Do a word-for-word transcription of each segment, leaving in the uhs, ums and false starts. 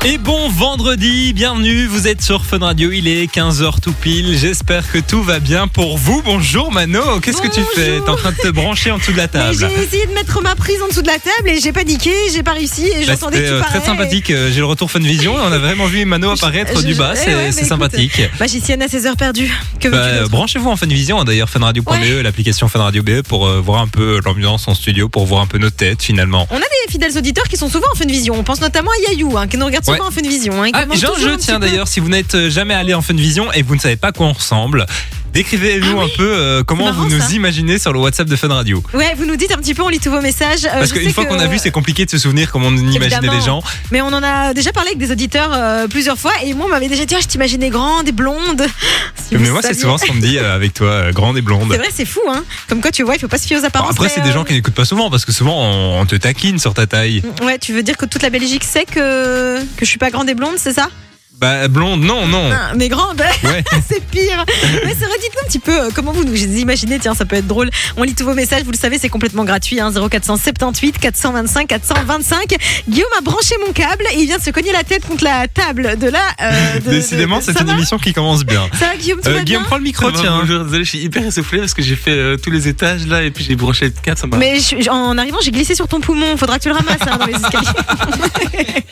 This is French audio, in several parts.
Et bon vendredi, bienvenue, vous êtes sur Fun Radio, il est quinze heures tout pile, j'espère que tout va bien pour vous. Bonjour Mano, qu'est-ce Bonjour. que tu fais? T'es en train de te brancher en dessous de la table. Mais j'ai essayé de mettre ma prise en dessous de la table et j'ai paniqué, j'ai pas réussi et Bah, j'entendais c'était que tu euh, parlais. très sympathique, euh, j'ai le retour Funvision et on a vraiment vu Mano apparaître Je- du je- bas, eh c'est, ouais, c'est mais écoute, sympathique. Magicienne à ses heures perdues. Que Bah, veux-tu d'autre? branchez-vous en Funvision, hein, d'ailleurs funradio point b e, Ouais. l'application Fun Radio B E pour euh, voir un peu l'ambiance en studio, pour voir un peu nos têtes finalement. On a des fidèles auditeurs qui sont souvent en Funvision. On pense notamment à Yayou, hein, qui nous regarde souvent Ouais. en Funvision. Hein, et qui Ah, mange j'ai un toujours jeu, un petit tiens peu. d'ailleurs, si vous n'êtes jamais allé en Funvision et vous ne savez pas à quoi on ressemble, décrivez-nous Ah un oui. peu euh, comment C'est marrant, vous nous ça. imaginez sur le WhatsApp de Fun Radio. Ouais, vous nous dites un petit peu, on lit tous vos messages. Euh, Parce je qu'une sais fois que- qu'on a vu, c'est compliqué de se souvenir comment on imaginait Évidemment. les gens. Mais on en a déjà parlé avec des auditeurs euh, plusieurs fois et moi on m'avait déjà dit, ah, je t'imaginais grande et blonde. Si Mais vous moi, c'est saviez. souvent ce qu'on me dit euh, avec toi, euh, grande et blonde. C'est vrai, c'est fou, hein. Comme quoi, tu vois, il faut pas se fier aux Bon, apparences. après, mais, c'est des euh, gens qui n'écoutent pas souvent parce que souvent on, on te taquine sur ta taille. Ouais, tu veux dire que toute la Belgique sait que, que je suis pas grande et blonde, c'est ça? Bah, blonde, non, non. Ah, mais grande, Ouais. c'est pire. Mais c'est vrai, dites-nous un petit peu euh, comment vous nous imaginez, tiens, ça peut être drôle. On lit tous vos messages, vous le savez, c'est complètement gratuit. Hein, zéro quatre cent soixante-dix-huit quatre cent vingt-cinq quatre cent vingt-cinq. Guillaume a branché mon câble et il vient de se cogner la tête contre la table de là. Euh, de- Décidément, de- c'est ça une va émission qui commence bien. Ça va, Guillaume, tu Euh, vas Guillaume, bien? prends le micro, Ça va, tiens. bonjour, désolé, je suis hyper essoufflé parce que j'ai fait euh, tous les étages là et puis j'ai branché le câble, ça m'a. Mais je- en arrivant, j'ai glissé sur ton poumon. Faudra que tu le ramasses hein, dans les escaliers.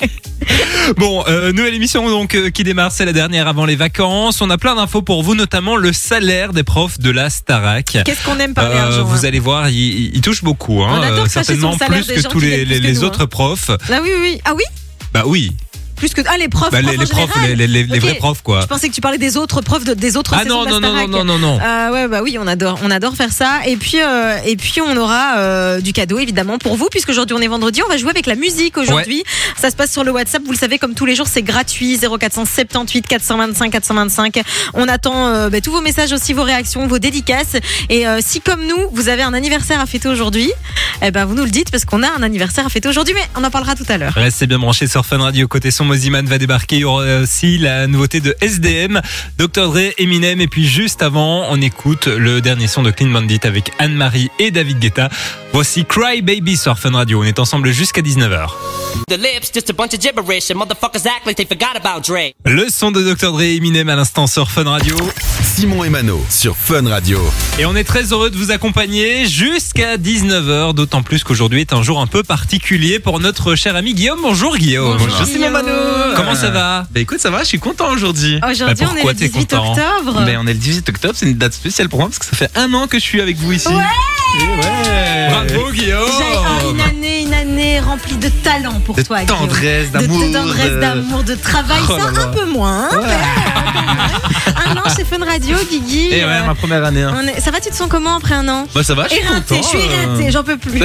Bon, euh, nouvelle émission donc euh, qui démarre, c'est la dernière avant les vacances. On a plein d'infos pour vous, notamment le salaire des profs de la Starac. Qu'est-ce qu'on aime parler Euh, argent, vous hein. allez voir, il, il- il touche beaucoup, hein, On adore euh, cracher sur certainement le salaire plus des que gens tous qui les, gagnent plus les- que les nous, autres hein. profs. Ah oui, oui, oui. Ah oui. Bah oui, Plus que ah les profs. bah, profs les, en les profs, général. les, les- les Ok. vrais profs quoi. Je pensais que tu parlais des autres profs de, des autres Ah saisons non de la non non Starac. non non non. Euh, ouais bah oui on adore on adore faire ça et puis euh, et puis on aura euh, du cadeau évidemment pour vous puisque aujourd'hui on est vendredi, on va jouer avec la musique aujourd'hui. Ça se passe sur le WhatsApp, vous le savez, comme tous les jours c'est gratuit. Zéro quatre cent soixante-dix-huit quatre cent vingt-cinq quatre cent vingt-cinq. On attend euh, bah, tous vos messages aussi, vos réactions, vos dédicaces et euh, si comme nous vous avez un anniversaire à fêter aujourd'hui, eh ben vous nous le dites parce qu'on a un anniversaire à fêter aujourd'hui, mais on en parlera tout à l'heure. Restez bien branchés sur Fun Radio. Côté son, Moziman va débarquer. Il y aura aussi la nouveauté de S D M, docteur Dre, Eminem. Et puis juste avant, on écoute le dernier son de Clean Bandit avec Anne-Marie et David Guetta. Voici Cry Baby sur Fun Radio. On est ensemble jusqu'à dix-neuf heures. The lips, just a bunch of gibberish, and motherfuckers act like they forgot about Dre. Le son de docteur Dre et Eminem à l'instant sur Fun Radio. Simon et Mano sur Fun Radio. Et on est très heureux de vous accompagner jusqu'à dix-neuf heures. D'autant plus qu'aujourd'hui est un jour un peu particulier pour notre cher ami Guillaume. Bonjour Guillaume. Bonjour, Simon Mano. Comment ça va? Bah écoute, ça va, je suis content aujourd'hui. Aujourd'hui Bah, on est pourquoi le t'es dix-huit content octobre. Ben, on est le dix-huit octobre, c'est une date spéciale pour moi parce que ça fait un an que je suis avec vous ici. Ouais. Et ouais. Bravo Guillaume. J'ai un- une année, une année remplie de talent pour De toi, Guillaume. tendresse, De- d'amour. de tendresse, de- d'amour, de travail, Oh ça là là. un peu moins. hein, mais un peu moins. Un an chez Fun Radio, Guigui. Et ouais, euh, ma première année. hein. on est- Ça va, tu te sens comment après un an? Bah ça va, je suis Éreinté, content. je suis éreinté, euh. j'en peux plus.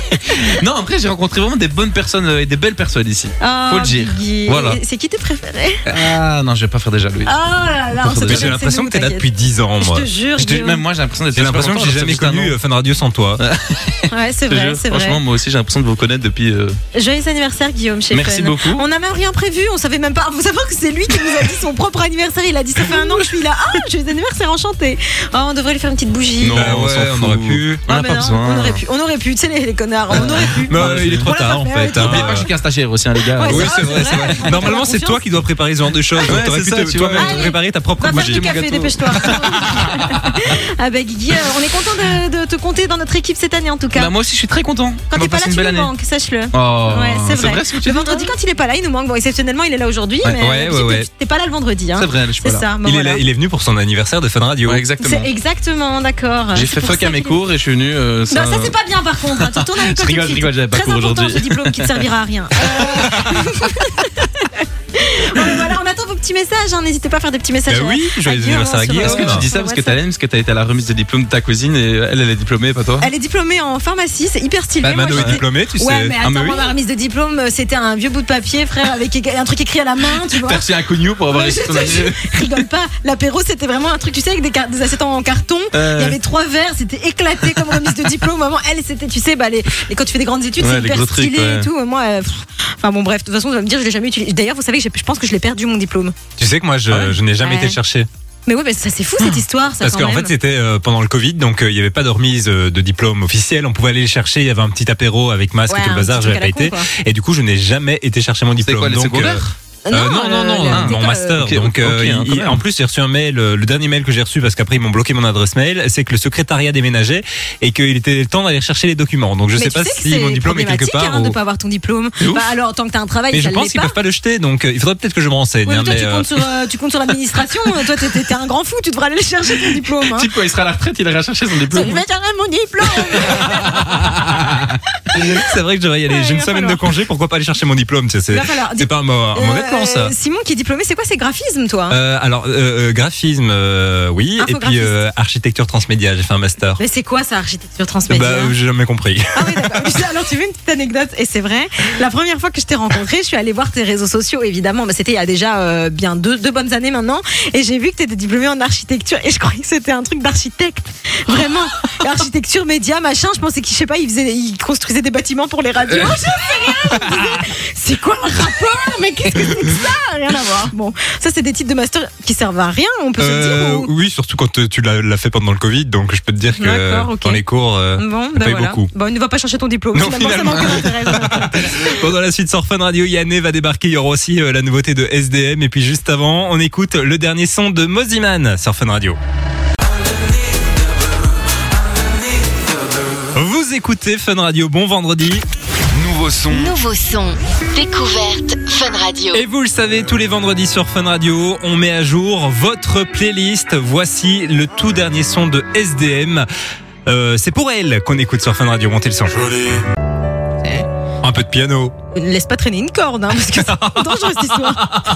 Non, après j'ai rencontré vraiment des bonnes personnes euh, et des belles personnes ici. Oh, Faut le dire. Guigui. Voilà. Et c'est qui tes préférés? Ah non, je vais pas faire des jalousies. Oh là là, on se Mais connaît, j'ai l'impression c'est que t'es là nous, depuis dix ans t'inquiète. moi. Je te jure, Je te- Guillaume. même moi j'ai l'impression d'être J'ai l'impression que j'ai jamais connu euh, Fun Radio sans toi. Ouais, c'est Je te vrai, jure, c'est vrai. franchement, moi aussi j'ai l'impression de vous connaître depuis. euh, Joyeux anniversaire, Guillaume, chez Merci Fun. beaucoup. On n'a même rien prévu, on savait même pas. Vous savez que c'est lui qui nous a dit son propre anniversaire. Il a dit ça fait un an que je suis là. Ah, joyeux anniversaire, enchanté. Oh, on devrait lui faire une petite bougie. Non, Bah on ouais, s'en on fout. aurait pu. On Ah, n'a mais pas non, besoin. On aurait pu, on aurait pu, tu sais les, les connards, on aurait pu. Mais euh, il est trop On l'a tard pas en fait, fait. ouais, hein. N'oubliez pas que je suis qu'un stagiaire aussi, hein, les gars. Ouais, Oui, ça, c'est vrai, c'est c'est vrai. vrai. Normalement, c'est toi qui dois préparer ce genre de choses. Ouais, T'aurais c'est pu ça, te- tu toi-même vois. te Allez, préparer ta propre Va faire bougie. du mon café, gâteau. dépêche-toi. Ah bah Guigui, euh, on est content de, de te compter dans notre équipe cette année en tout cas. Bah, moi aussi je suis très content. Quand On va t'es pas là, passer tu une belle nous année. manques, sache-le. Oh, Ouais, c'est vrai. ce que tu Le dis, vendredi, toi quand il est pas là, il nous manque. Bon, exceptionnellement, il est là aujourd'hui, Ouais. mais Ouais, euh, ouais, t'es- ouais. t'es pas là le vendredi. Hein. C'est vrai, je suis C'est pas là. ça. bon, Il est, voilà. là- il est venu pour son anniversaire de Fun Radio. Ouais, exactement. C'est exactement, d'accord. J'ai C'est fait pour fuck ça à mes qu'il est- cours et je suis venu. euh, Non, ça un- c'est pas bien par contre. hein. Tu retournes à l'école. Je rigole, tout de je rigole, j'avais pas Très cours important, aujourd'hui. ce diplôme qui te servira à rien. Euh, Bon, mais voilà, on attend vos petits messages. hein. N'hésitez pas à faire des petits messages. Bah oui, à- joyeux à Guillaume, anniversaire à sur, Guillaume. Est-ce que euh, tu dis sur ça parce que WhatsApp. t'as l'aime, parce que t'as été à la remise de diplôme de ta cousine et elle, elle est diplômée, pas toi? Elle est diplômée en pharmacie, c'est hyper stylé. Bah, Moi, Mano est j'étais- diplômé, tu sais. Ouais, mais Ah, attends, mais oui. moi, ma remise de diplôme, euh, c'était un vieux bout de papier, frère, avec un truc écrit à la main, tu vois. T'as reçu un cognou pour avoir Ouais, réussi je ton te jure, année. rigole pas. L'apéro, c'était vraiment un truc, tu sais, avec des, car- des assiettes en carton. Euh. Il y avait trois verres, c'était éclaté comme remise de diplôme. Vraiment, elle, c'était, tu sais, bah, les, et quand tu fais des grandes études, Ouais, c'est les hyper gros trucs, stylé ouais. et tout. Moi, euh, pff, enfin bon, bref, de toute façon, tu vas me dire, je l'ai jamais utilisé. D'ailleurs, vous savez que j'ai- je pense que je l'ai perdu mon diplôme. Tu sais que moi, je, Ah ouais. je n'ai jamais Ouais. été le chercher. Mais ouais, mais ça, c'est fou cette histoire, ça. Parce quand qu'en même. fait, c'était euh, pendant le Covid, donc euh, il n'y avait pas de remise euh, de diplôme officiel. On pouvait aller le chercher. Il y avait un petit apéro avec masque Ouais, et tout le un bazar. petit Je n'avais truc pas à la con, été. quoi. Et du coup, je n'ai jamais été chercher mon C'est diplôme. quoi, les donc, secondaires? Euh, non, non, non, la- mon l'école, master. ok, Donc, ok, euh, hein, il- quand même. en plus, j'ai reçu un mail. euh, Le dernier mail que j'ai reçu, parce qu'après ils m'ont bloqué mon adresse mail, c'est que le secrétariat déménageait et qu'il était temps d'aller chercher les documents. Donc, je Mais sais tu pas sais que si c'est mon diplôme est quelque problématique, part. hein, de ou- pas avoir ton diplôme. C'est ouf. Bah alors tant que t'as un travail, Mais ça je l'est pense qu'ils pas. peuvent pas le jeter. Donc, euh, il faudrait peut-être que je me renseigne. Ouais, mais hein, toi, mais, tu, euh, comptes sur, euh, tu comptes sur l'administration. Toi, t'es, t'es un grand fou. Tu devras aller chercher ton diplôme. Hein. Type, quand il sera à la retraite, il ira chercher son diplôme. Je vais chercher mon diplôme. c'est vrai que je devrais y aller. Ouais, J'ai une il va semaine de falloir. congé. Pourquoi pas aller chercher mon diplôme? C'est, c'est, Il va falloir. c'est pas un, mau- un mauvais plan, ça. Euh, Simon qui est diplômé, c'est quoi? C'est graphisme, toi? Euh, alors, euh, euh, graphisme, euh, oui. Et puis, Infographiste. euh, architecture transmédia. J'ai fait un master. Mais c'est quoi ça, architecture transmédia? Bah, j'ai jamais compris. Ah oui, d'accord. Alors, tu veux une petite anecdote? Et c'est vrai, la première fois que je t'ai rencontré, je suis allée voir tes réseaux sociaux, évidemment. Mais c'était il y a déjà euh, bien deux, deux bonnes années maintenant. Et j'ai vu que tu étais diplômé en architecture. Et je croyais que c'était un truc d'architecte. Vraiment. Architecture, média, machin. Je pensais qu'il, je sais pas, il, faisait, il construisait des bâtiments pour les radios. Je sais rien. Je me disais, c'est quoi le rapport? Mais qu'est-ce que c'est que ça? Rien à voir. Bon, ça, c'est des titres de master qui servent à rien, on peut se le Euh, dire. Ou... Oui, surtout quand euh, tu l'as, l'as fait pendant le Covid. Donc, je peux te dire que D'accord, ok. dans les cours, euh, Bon, ça ben paye voilà. beaucoup. Bon, ne va pas chercher ton diplôme. Non, finalement, ça n'a aucun intérêt, ça n'a aucun intérêt. Pendant la suite sur Fun Radio, Yanné va débarquer. Il y aura aussi euh, la nouveauté de S D M. Et puis juste avant, on écoute le dernier son de Moziman sur Fun Radio. Vous écoutez Fun Radio. Bon vendredi. Nouveau son. Nouveau son. Découverte Fun Radio. Et vous le savez, tous les vendredis sur Fun Radio, on met à jour votre playlist. Voici le tout dernier son de S D M. Euh, c'est pour elle qu'on écoute sur Fun Radio. Montez le son. Un peu de piano. Laisse pas traîner une corde, hein, parce que c'est dangereux cette histoire.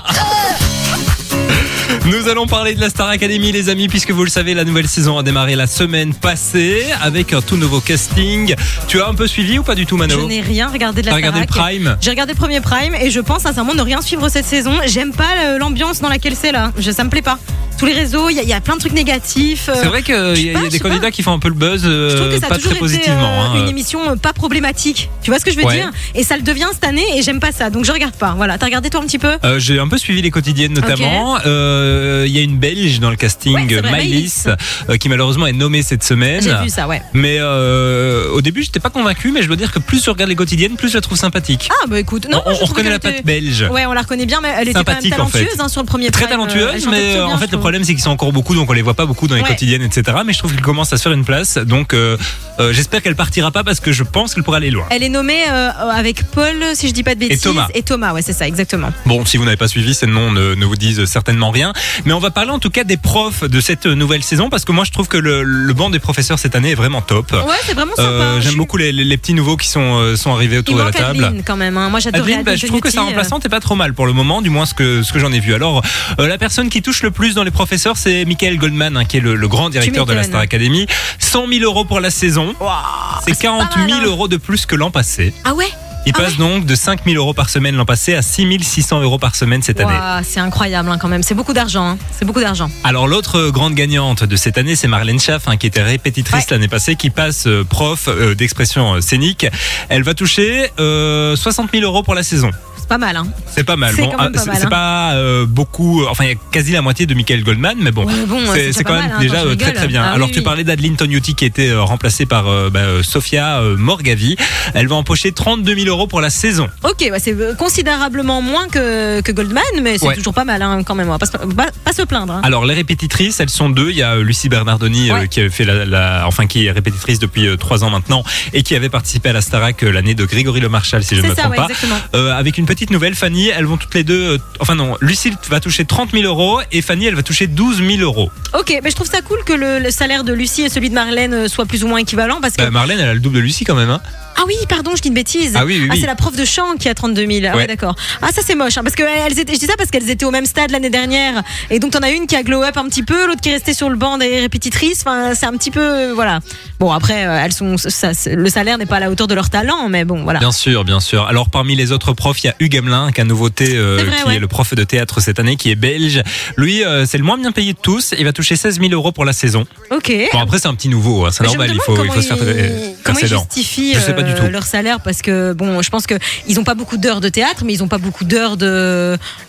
Nous allons parler de la Star Academy, les amis, puisque vous le savez, la nouvelle saison a démarré la semaine passée avec un tout nouveau casting. Tu as un peu suivi ou pas du tout, Mano? Je n'ai rien regardé de la T'as regardé le Starac. Prime? J'ai regardé le premier Prime et je pense sincèrement ne rien suivre cette saison. J'aime pas euh, l'ambiance dans laquelle c'est là. Je, ça me plaît pas. Tous les réseaux, il y, a- il y a plein de trucs négatifs. euh, C'est vrai qu'il y, a- je sais il y pas, a je des sais pas. candidats qui font un peu le buzz, euh, Je trouve que ça a pas toujours très été positivement. euh, hein. une émission euh, pas problématique. Tu vois ce que je veux Ouais. dire? Et ça le devient cette année et j'aime pas ça. Donc je regarde pas. Voilà. T'as regardé toi un petit peu? Euh, j'ai un peu suivi les quotidiennes notamment. Euh, Il y a une Belge dans le casting, Ouais, c'est vrai, Maëlys, euh, qui malheureusement est nommée cette semaine. J'ai vu ça, ouais. Mais euh, au début, j'étais pas convaincu, mais je dois dire que plus je regarde les quotidiennes, plus je la trouve sympathique. Ah bah écoute, non, on je on trouve reconnaît qu'elle la patte était- belge. Ouais, on la reconnaît bien, mais elle était quand même Sympathique, en fait. talentueuse hein, sur le premier Très Prime. talentueuse, Elle chantait mais plutôt euh, bien, en je fait le trouve. problème c'est qu'ils sont encore beaucoup, donc on les voit pas beaucoup dans les Ouais. quotidiennes, et cetera. Mais je trouve qu'ils commencent à se faire une place, donc euh, euh, j'espère qu'elle partira pas parce que je pense qu'elle pourra aller loin. Elle est nommée euh, avec Paul, si je dis pas de bêtises. Thomas. Et Thomas, ouais, c'est ça, exactement. Bon, si vous n'avez pas suivi, ces noms ne, ne vous disent certainement rien. Mais on va parler en tout cas des profs de cette nouvelle saison, parce que moi je trouve que le, le banc des professeurs cette année est vraiment top. Ouais, c'est vraiment sympa. Euh, Je J'aime suis- beaucoup les, les- les petits nouveaux qui sont, euh, sont arrivés autour Il de la manque table. Adeline quand même. Hein. Moi, j'adorais Adeline, bah, je trouve que sa Tognoti, euh. remplaçante est pas trop mal pour le moment, du moins ce que, ce que j'en ai vu. Alors, euh, la personne qui touche le plus dans les professeurs, c'est Michael Goldman, hein, qui est le, le grand directeur de la m'étonnes. Star Academy. cent mille euros pour la saison. C'est c'est pas quarante mal, mille hein. euros de plus que l'an passé. Ah ouais? Il Ah passe ouais. donc de cinq mille euros par semaine l'an passé à six mille six cents euros par semaine cette année. Ouah, c'est incroyable hein, quand même. C'est beaucoup d'argent. Hein. C'est beaucoup d'argent. Alors l'autre grande gagnante de cette année, c'est Marlène Schaff, hein, qui était répétitrice Ouais. l'année passée, qui passe euh, prof euh, d'expression euh, scénique. Elle va toucher euh, soixante mille euros pour la saison. C'est pas mal. Hein. C'est pas mal. C'est Bon, quand même ah, pas c'est mal, c'est hein. pas euh, beaucoup. Enfin, il y a quasi la moitié de Michael Goldman, mais bon, Ouais, bon, c'est c'est c'est déjà quand pas même mal, hein, déjà quand je euh, très rigole. très bien. Ah Alors oui, tu oui. parlais d'Adeline Tognoti qui était euh, remplacée par euh, bah, euh, Sofia euh, Morgavi. Elle va empocher trente-deux mille euros pour la saison. Ok, ouais, c'est euh, considérablement moins que, que Goldman, mais c'est Ouais. toujours pas mal hein, quand même. On va pas, se- pas, pas se plaindre. Hein. Alors les répétitrices, elles sont deux. Il y a euh, Lucie Bernardoni euh, Ouais. qui avait fait la, la- enfin qui est répétitrice depuis euh, trois ans maintenant et qui avait participé à la Starac euh, l'année de Grégory Le Marchal, si je ne me C'est ça, trompe ouais, pas. exactement. Euh, avec une petite nouvelle, Fanny, elles vont toutes les deux. euh, enfin non, Lucie va toucher trente mille euros et Fanny, elle va toucher douze mille euros. Ok, mais je trouve ça cool que le, le salaire de Lucie et celui de Marlène euh, soient plus ou moins équivalents parce que. Bah, Marlène, elle a le double de Lucie quand même. Hein. Ah oui, pardon, je dis une bêtise. Ah oui, oui, oui. c'est la prof de chant qui a trente-deux mille. Ah ouais, Ouais. d'accord. Ah ça c'est moche, hein, parce que elles étaient, je dis ça parce qu'elles étaient au même stade l'année dernière, et donc t'en as une qui a glow up un petit peu, l'autre qui est restée sur le banc des répétitrices. Enfin, c'est un petit peu, euh, voilà. Bon après, euh, elles sont, ça, c'est- le salaire n'est pas à la hauteur de leur talent, mais bon, voilà. Bien sûr, bien sûr. Alors parmi les autres profs, il y a Hugues Hamelin, qui a nouveauté, euh, C'est vrai, qui ouais. est le prof de théâtre cette année, qui est belge. Lui, euh, c'est le moins bien payé de tous. Il va toucher seize mille euros pour la saison. Ok. Bon après, c'est un petit nouveau, hein, c'est Mais je normal. me Il demande faut, il comment faut se faire ils- euh, comment casser ils dents. justifient Je sais pas du euh, tout. leur salaire parce que bon, je pense que ils ont pas beaucoup d'heures de théâtre, mais ils ont pas beaucoup d'heures de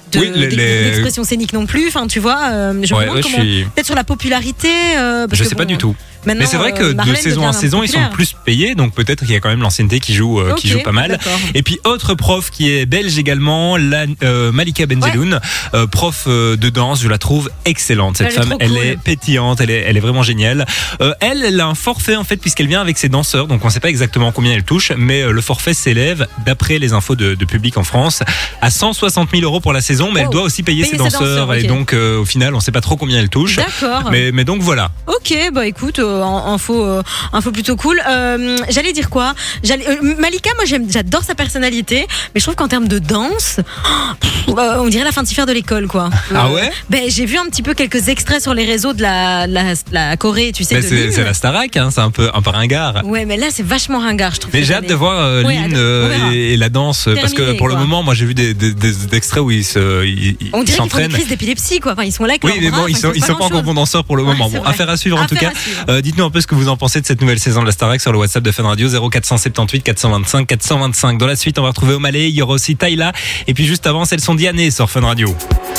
de, Oui, les- d'ex- les- d'expression scénique non plus. Enfin, tu vois, euh, je me Ouais, demande ouais, je comment. suis- Peut-être sur la popularité. euh, parce Je que sais pas bon, du tout. maintenant, Mais c'est vrai que euh, de Marlène saison en devient saison, ils sont populaire. plus payés, donc peut-être qu'il y a quand même l'ancienneté qui joue, euh, qui Ok, joue pas mal. d'accord. Et puis autre prof qui est belge également, la, euh, Malika Benzeloun, euh, prof euh, de danse, je la trouve excellente. Cette Elle est femme, trop elle cool. est pétillante, elle est, elle est vraiment géniale. Euh, elle, elle a un forfait en fait puisqu'elle vient avec ses danseurs, donc on ne sait pas exactement combien elle touche, mais euh, le forfait s'élève, d'après les infos de, de Public en France, à cent soixante mille euros pour la saison, mais elle Oh. doit aussi payer, Payer ses ses danseurs, danseurs, et ok. donc euh, au final, on ne sait pas trop combien elle touche. D'accord. Mais, mais donc voilà. Ok, bah écoute, euh, en- info, euh, info plutôt cool. Euh, J'allais dire quoi J'allais- euh, Malika, moi j'aime, j'adore sa personnalité, mais je trouve qu'en termes de danse, pff, euh, on dirait la fin de de l'école, quoi. Ah ouais Ben j'ai vu un petit peu quelques extraits sur les réseaux de la, la, la Corée, tu sais. Mais de c'est Lynn. c'est la Starac, hein, c'est un peu, un peu ringard. Ouais, mais là c'est vachement ringard, je trouve. Mais cette j'ai hâte année. de voir euh, Ouais, Lynn on euh, verra. et, et la danse, parce que Terminé, pour le quoi. moment, moi j'ai vu des, des, des, des extraits où ils se, ils, ils On dirait qu'ils font des s'entraînent. crises d'épilepsie, quoi. Enfin, ils sont là avec Oui, leurs mais bras, bon, ils enfin, sont, font ils sont pas encore grand-chose. bons danseurs pour le Ouais, moment. c'est Bon, vrai. affaire à suivre en tout Affaire cas. à suivre. Euh, dites-nous un peu ce que vous en pensez de cette nouvelle saison de la Starac sur le WhatsApp de Fun Radio zéro quatre cent soixante-dix-huit quatre cent vingt-cinq quatre cent vingt-cinq. Dans la suite, on va retrouver O'Malley, il y aura aussi Tyla, et puis juste avant, celles sont Diané sur Fun Radio.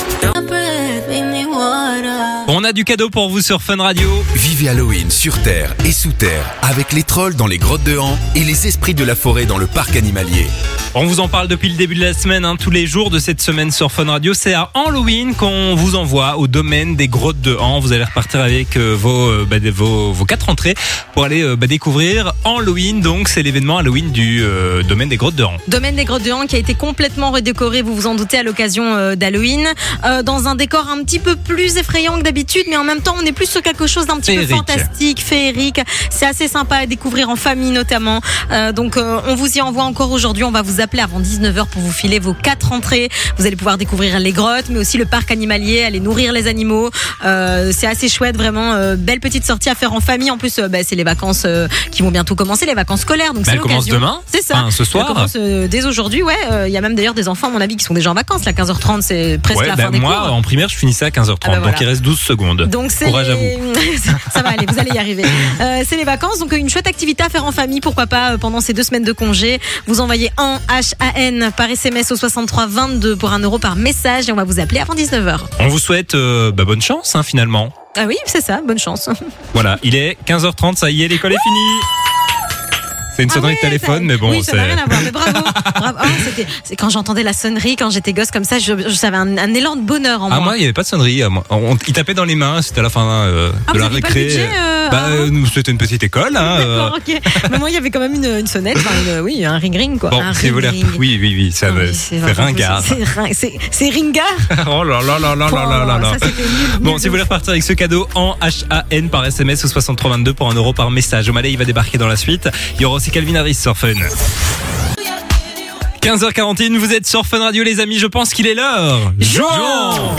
On a du cadeau pour vous sur Fun Radio. Vivez Halloween sur Terre et sous terre avec les trolls dans les grottes de Han et les esprits de la forêt dans le parc animalier. On vous en parle depuis le début de la semaine, hein, tous les jours de cette semaine sur Fun Radio. C'est à Halloween qu'on vous envoie au domaine des grottes de Han. Vous allez repartir avec euh, vos, euh, bah, des- vos, vos quatre entrées pour aller euh, bah, découvrir Halloween. Donc c'est l'événement Halloween du euh, domaine des grottes de Han. Domaine des Grottes de Han qui a été complètement redécoré, vous vous en doutez, à l'occasion euh, d'Halloween, euh, dans un décor un petit peu plus effrayant que d'habitude, mais en même temps on est plus sur quelque chose d'un petit Féerique. peu fantastique, féerique. C'est assez sympa à découvrir en famille notamment. Euh, donc euh, on vous y envoie encore aujourd'hui, on va vous appeler avant dix-neuf heures pour vous filer vos quatre entrées. Vous allez pouvoir découvrir les grottes, mais aussi le parc animalier, aller nourrir les animaux. Euh, c'est assez chouette, vraiment euh, belle petite sortie à faire en famille. En plus, euh, bah, c'est les vacances euh, qui vont bientôt commencer, les vacances scolaires. Donc Bah, c'est elle commence l'occasion. demain. C'est ça. Enfin, ce soir. Elle commence euh, dès aujourd'hui, ouais. Il y a même d'ailleurs des enfants, à mon avis, qui sont déjà en vacances. Là, quinze heures trente, c'est presque Ouais, la bah, fin des moi, cours. en primaire, je finissais à quinze heures trente, Ah bah voilà. donc il reste douze secondes. Donc c'est Courage à vous. ça va aller, vous allez y arriver. Euh, c'est les vacances, donc une chouette activité à faire en famille, pourquoi pas euh, pendant ces deux semaines de congé. Vous envoyez en H A N par S M S au soixante-trois vingt-deux pour un euro par message et on va vous appeler avant dix-neuf heures. On vous souhaite euh, bah, bonne chance, hein, finalement. Ah oui, c'est ça, bonne chance. Voilà, il est quinze heures trente, ça y est, l'école est finie. C'est une sonnerie Ah ouais, de téléphone, ça- mais bon, oui, ça c'est. n'a rien à voir, mais bravo. bravo. Ah, c'était, c'est quand j'entendais la sonnerie, quand j'étais gosse comme ça, je, je savais un, un élan de bonheur en Ah, moi. moi, il n'y avait pas de sonnerie. euh, moi. On, il tapait dans les mains, c'était à la fin euh, Ah, de vous la aviez pas le récré. budget, euh, bah, ah, euh, nous, c'était une petite école. Hein, euh. D'accord, ok. Mais moi, il y avait quand même une, une sonnette, enfin, une- oui, un ring-ring, quoi. Bon, un si vous voulez. ring-ring. Oui, oui, oui, ça Ah va- oui, c'est vraiment ringard. possible. C'est, ring- c'est, c'est ringard. Oh là là là là là là là là. Ça, c'était nul, Bon, nul si de vous voulez fou. repartir avec ce cadeau en H A N par S M S au soixante-trois vingt-deux pour un euro par message. O'Malley, il va débarquer dans la suite. Il y aura aussi Calvin Harris sur Fun. quinze heures quarante et un, vous êtes sur Fun Radio, les amis. Je pense qu'il est l'heure. Jouons.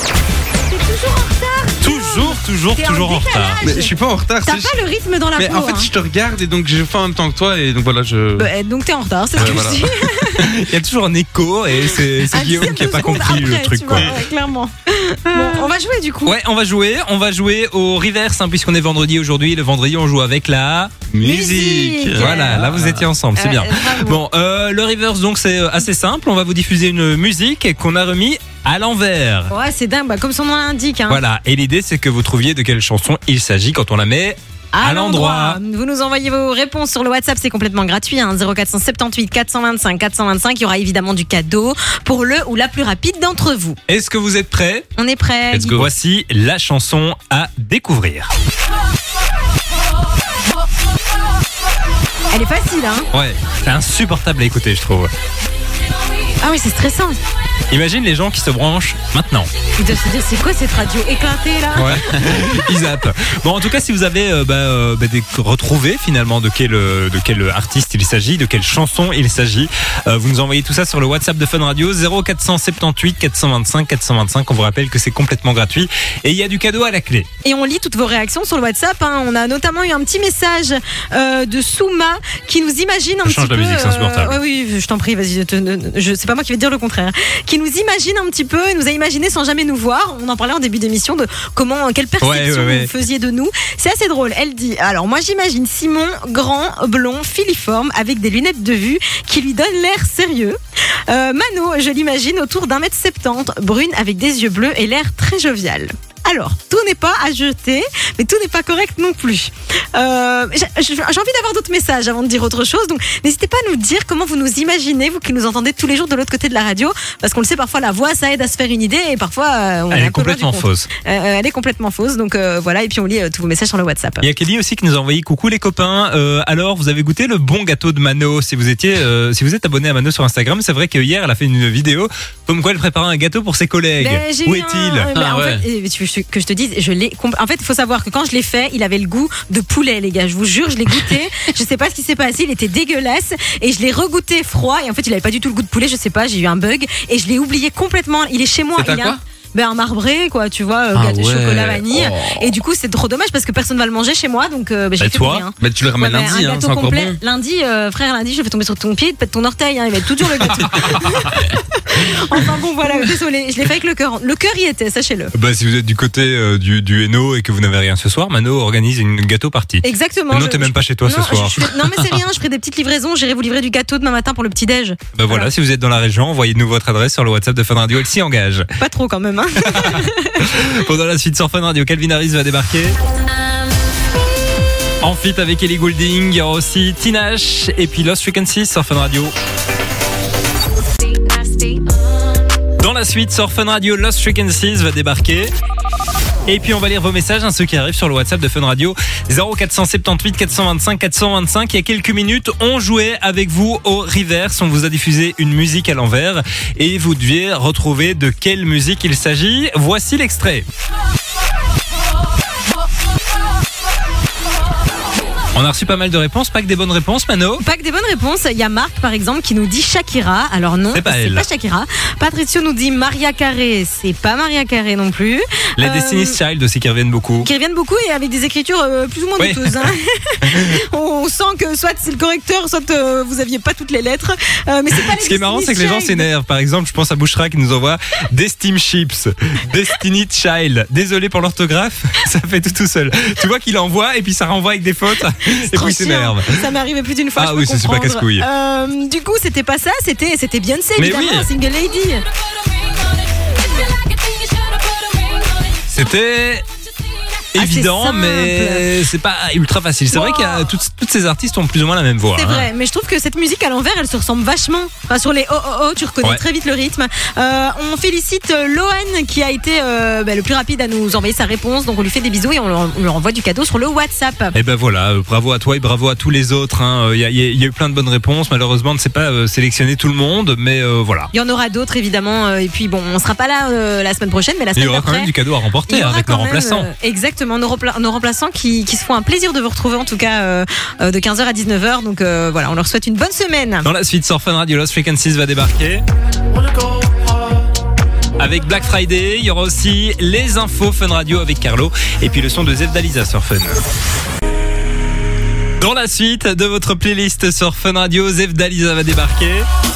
Toujours, toujours, T'es en toujours en décalage. retard. Mais je suis pas en retard. T'as c'est pas juste- le rythme dans la Mais peau. en fait, hein. je te regarde et donc je fais en même temps que toi et donc voilà, je. Bah, donc t'es en retard, c'est ce Ouais, que voilà. je dis. Il y a toujours un écho et c'est c'est Un Guillaume dixième qui a de pas seconde compris le après, truc, tu quoi. vois, ouais, clairement. Bon, on va jouer du coup. Ouais, on va jouer. On va jouer au reverse, hein, puisqu'on est vendredi aujourd'hui. Le vendredi, on joue avec la Musique. Voilà, là vous étiez ensemble, c'est Euh, bien. bravo. Bon, euh, le reverse donc c'est euh, assez simple. On va vous diffuser une musique qu'on a remis à l'envers. Ouais, c'est dingue, bah, comme son nom l'indique. Hein. Voilà. Et l'idée c'est que vous trouviez de quelle chanson il s'agit quand on la met à l'endroit. Vous nous envoyez vos réponses sur le WhatsApp, c'est complètement gratuit. Hein, zéro quatre cent soixante-dix-huit quatre cent vingt-cinq quatre cent vingt-cinq. Il y aura évidemment du cadeau pour le ou la plus rapide d'entre vous. Est-ce que vous êtes prêts? On est prêts. Let's go. Voici la chanson à découvrir. Elle est facile, hein. Ouais, c'est insupportable à écouter, je trouve. Ah oui, c'est stressant. Imagine les gens qui se branchent maintenant. Ils doivent se dire, c'est quoi cette radio éclatée là? Ouais, ils zappent. Bon, en tout cas, si vous avez euh, bah, euh, bah, des, retrouvé finalement de quel, euh, de quel artiste il s'agit, de quelle chanson il s'agit, euh, vous nous envoyez tout ça sur le WhatsApp de Fun Radio zéro quatre cent soixante-dix-huit quatre cent vingt-cinq quatre cent vingt-cinq. On vous rappelle que c'est complètement gratuit et il y a du cadeau à la clé. Et on lit toutes vos réactions sur le WhatsApp. Hein. On a notamment eu un petit message euh, de Souma qui nous imagine un Je petit change peu. la musique, c'est insupportable. ouais, oui, je t'en prie, vas-y. te- ne- Je, c'est c'est pas moi qui vais te dire le contraire, qui nous imagine un petit peu, nous a imaginé sans jamais nous voir. On en parlait en début d'émission de comment, quelle perception Ouais, ouais, ouais. vous faisiez de nous. C'est assez drôle. Elle dit, alors moi j'imagine Simon, grand, blond, filiforme, avec des lunettes de vue qui lui donnent l'air sérieux. Euh, Mano, je l'imagine autour d'un mètre septante, brune avec des yeux bleus et l'air très jovial. Alors, tout n'est pas à jeter, mais tout n'est pas correct non plus. Euh, j'ai, j'ai envie d'avoir d'autres messages avant de dire autre chose, donc n'hésitez pas à nous dire comment vous nous imaginez, vous qui nous entendez tous les jours de l'autre côté de la radio, parce qu'on le sait, parfois la voix, ça aide à se faire une idée, et parfois euh, on Elle est, est un peu loin complètement du compte. fausse. Euh, elle est complètement fausse, donc euh, voilà, et puis on lit euh, tous vos messages sur le WhatsApp. Il y a Kelly aussi qui nous a envoyé coucou les copains. Euh, alors, vous avez goûté le bon gâteau de Mano. Si vous étiez, euh, si vous êtes abonné à Mano sur Instagram, c'est vrai que hier elle a fait une vidéo comme quoi elle préparait un gâteau pour ses collègues. Ben, j'ai Où eu est-il un- euh, ben, Ah en ouais. fait, euh, tu veux que je te dise, je l'ai. comp- En fait, il faut savoir que quand je l'ai fait, il avait le goût de poulet, les gars. Je vous jure, je l'ai goûté. Je sais pas ce qui s'est passé. Il était dégueulasse et je l'ai regoûté froid. Et en fait, il avait pas du tout le goût de poulet. Je sais pas. J'ai eu un bug et je l'ai oublié complètement. Il est chez moi. C'était Il à a quoi un- ben un marbré, quoi. Tu vois, euh, Ah gâteau ouais. chocolat vanille. Oh. Et du coup, c'est trop dommage parce que personne va le manger chez moi. Donc, euh, ben, j'ai Bah, fait toi pour rien. Mais tu le remets Ouais, mais lundi, un hein, gâteau c'est encore complet. bon. Lundi, euh, frère, lundi, je le fais tomber sur ton pied, te pète ton orteil. Hein, il va être tout dur le gâteau. Enfin bon, voilà. Désolé, je l'ai fait avec le cœur. Le cœur y était, sachez-le. Bah, si vous êtes du côté euh, du, du Hainaut et que vous n'avez rien ce soir, Mano organise une gâteau party. Exactement. Mais non, je- t'es même pas chez toi non, ce soir. je- je fais- non, mais c'est rien, je ferai des petites livraisons. J'irai vous livrer du gâteau demain matin pour le petit-déj. Bah voilà, si vous êtes dans la région, envoyez-nous votre adresse sur le WhatsApp de Fun Radio. Elle s'y engage. Pas trop quand même. Hein. Pendant la suite sur Fun Radio, Calvin Harris va débarquer. En feat avec Ellie Goulding, il y aura aussi Tinashe et puis Lost Frequencies sur Fun Radio. Dans la suite sur Fun Radio, Lost Frequencies va débarquer. Et puis on va lire vos messages, hein, ceux qui arrivent sur le WhatsApp de Fun Radio zéro quatre cent soixante-dix-huit quatre cent vingt-cinq quatre cent vingt-cinq. Il y a quelques minutes, on jouait avec vous au reverse. On vous a diffusé une musique à l'envers et vous deviez retrouver de quelle musique il s'agit. Voici l'extrait. On a reçu pas mal de réponses, pas que des bonnes réponses, Mano. Pas que des bonnes réponses. Il y a Marc par exemple qui nous dit Shakira. Alors non, C'est pas elle. pas Shakira. Patricio nous dit Maria Carey. C'est pas Maria Carey non plus. Les Euh, Destiny's Child aussi qui reviennent beaucoup. Qui reviennent beaucoup et avec des écritures euh, plus ou moins Oui. douteuses. Hein. On sent que soit c'est le correcteur, soit euh, vous aviez pas toutes les lettres. Euh, mais c'est pas les Ce qui est marrant, c'est que les gens Destiny's s'énervent. Par exemple, je pense à Bouchra qui nous envoie Destim Chips, Destiny Child. Désolé pour l'orthographe, ça fait tout tout seul. Tu vois qu'il envoie et puis ça renvoie avec des fautes et Trop puis il chiant. s'énerve. Ça m'est arrivé plus d'une fois. Ah je peux oui, ça, c'est pas comprendre. casse-couille. Euh, du coup, c'était pas ça, c'était c'était Beyoncé Mais évidemment, oui. Single Lady. C'était Assez évident, simple. mais c'est pas ultra facile. C'est vrai Wow. qu'il y a toutes, toutes ces artistes ont plus ou moins la même voix. C'est hein. vrai, mais je trouve que cette musique à l'envers, elle se ressemble vachement. Enfin, sur les oh oh oh, tu reconnais Ouais. très vite le rythme. Euh, on félicite euh, Lohan qui a été euh, bah, le plus rapide à nous envoyer sa réponse. Donc on lui fait des bisous et on, leur- on lui envoie du cadeau sur le WhatsApp. Et ben voilà, euh, bravo à toi et bravo à tous les autres. hein. Il y, a- il y a- il y a eu plein de bonnes réponses. Malheureusement, on ne sait pas euh, sélectionner tout le monde, mais euh, voilà. Il y en aura d'autres évidemment. euh, Et puis bon, on sera pas là euh, la semaine prochaine, mais la Il y semaine aura quand d'après. même du cadeau à il remporter y aura avec quand nos même, remplaçants. euh, exactement, nos, repla- nos remplaçants qui, qui se font un plaisir de vous retrouver en tout cas euh, euh, de quinze heures à dix-neuf heures. Donc euh, voilà, on leur souhaite une bonne semaine. Dans la suite, sur Fun Radio, Lost Frequencies va débarquer. Avec Black Friday, il y aura aussi les infos Fun Radio avec Carlo et puis le son de Zef Dalisa sur Fun. Dans la suite de votre playlist sur Fun Radio, Zef Dalisa va débarquer.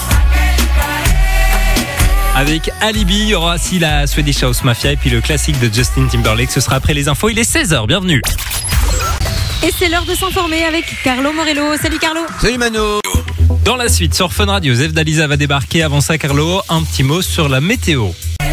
Avec Alibi, il y aura aussi la Swedish House Mafia et puis le classique de Justin Timberlake. Ce sera après les infos, il est seize heures, bienvenue. Et c'est l'heure de s'informer avec Carlo Morello. Salut Carlo. Salut Mano. Dans la suite, sur Fun Radio, Zef Dalisa va débarquer. Avant ça, Carlo, un petit mot sur la météo.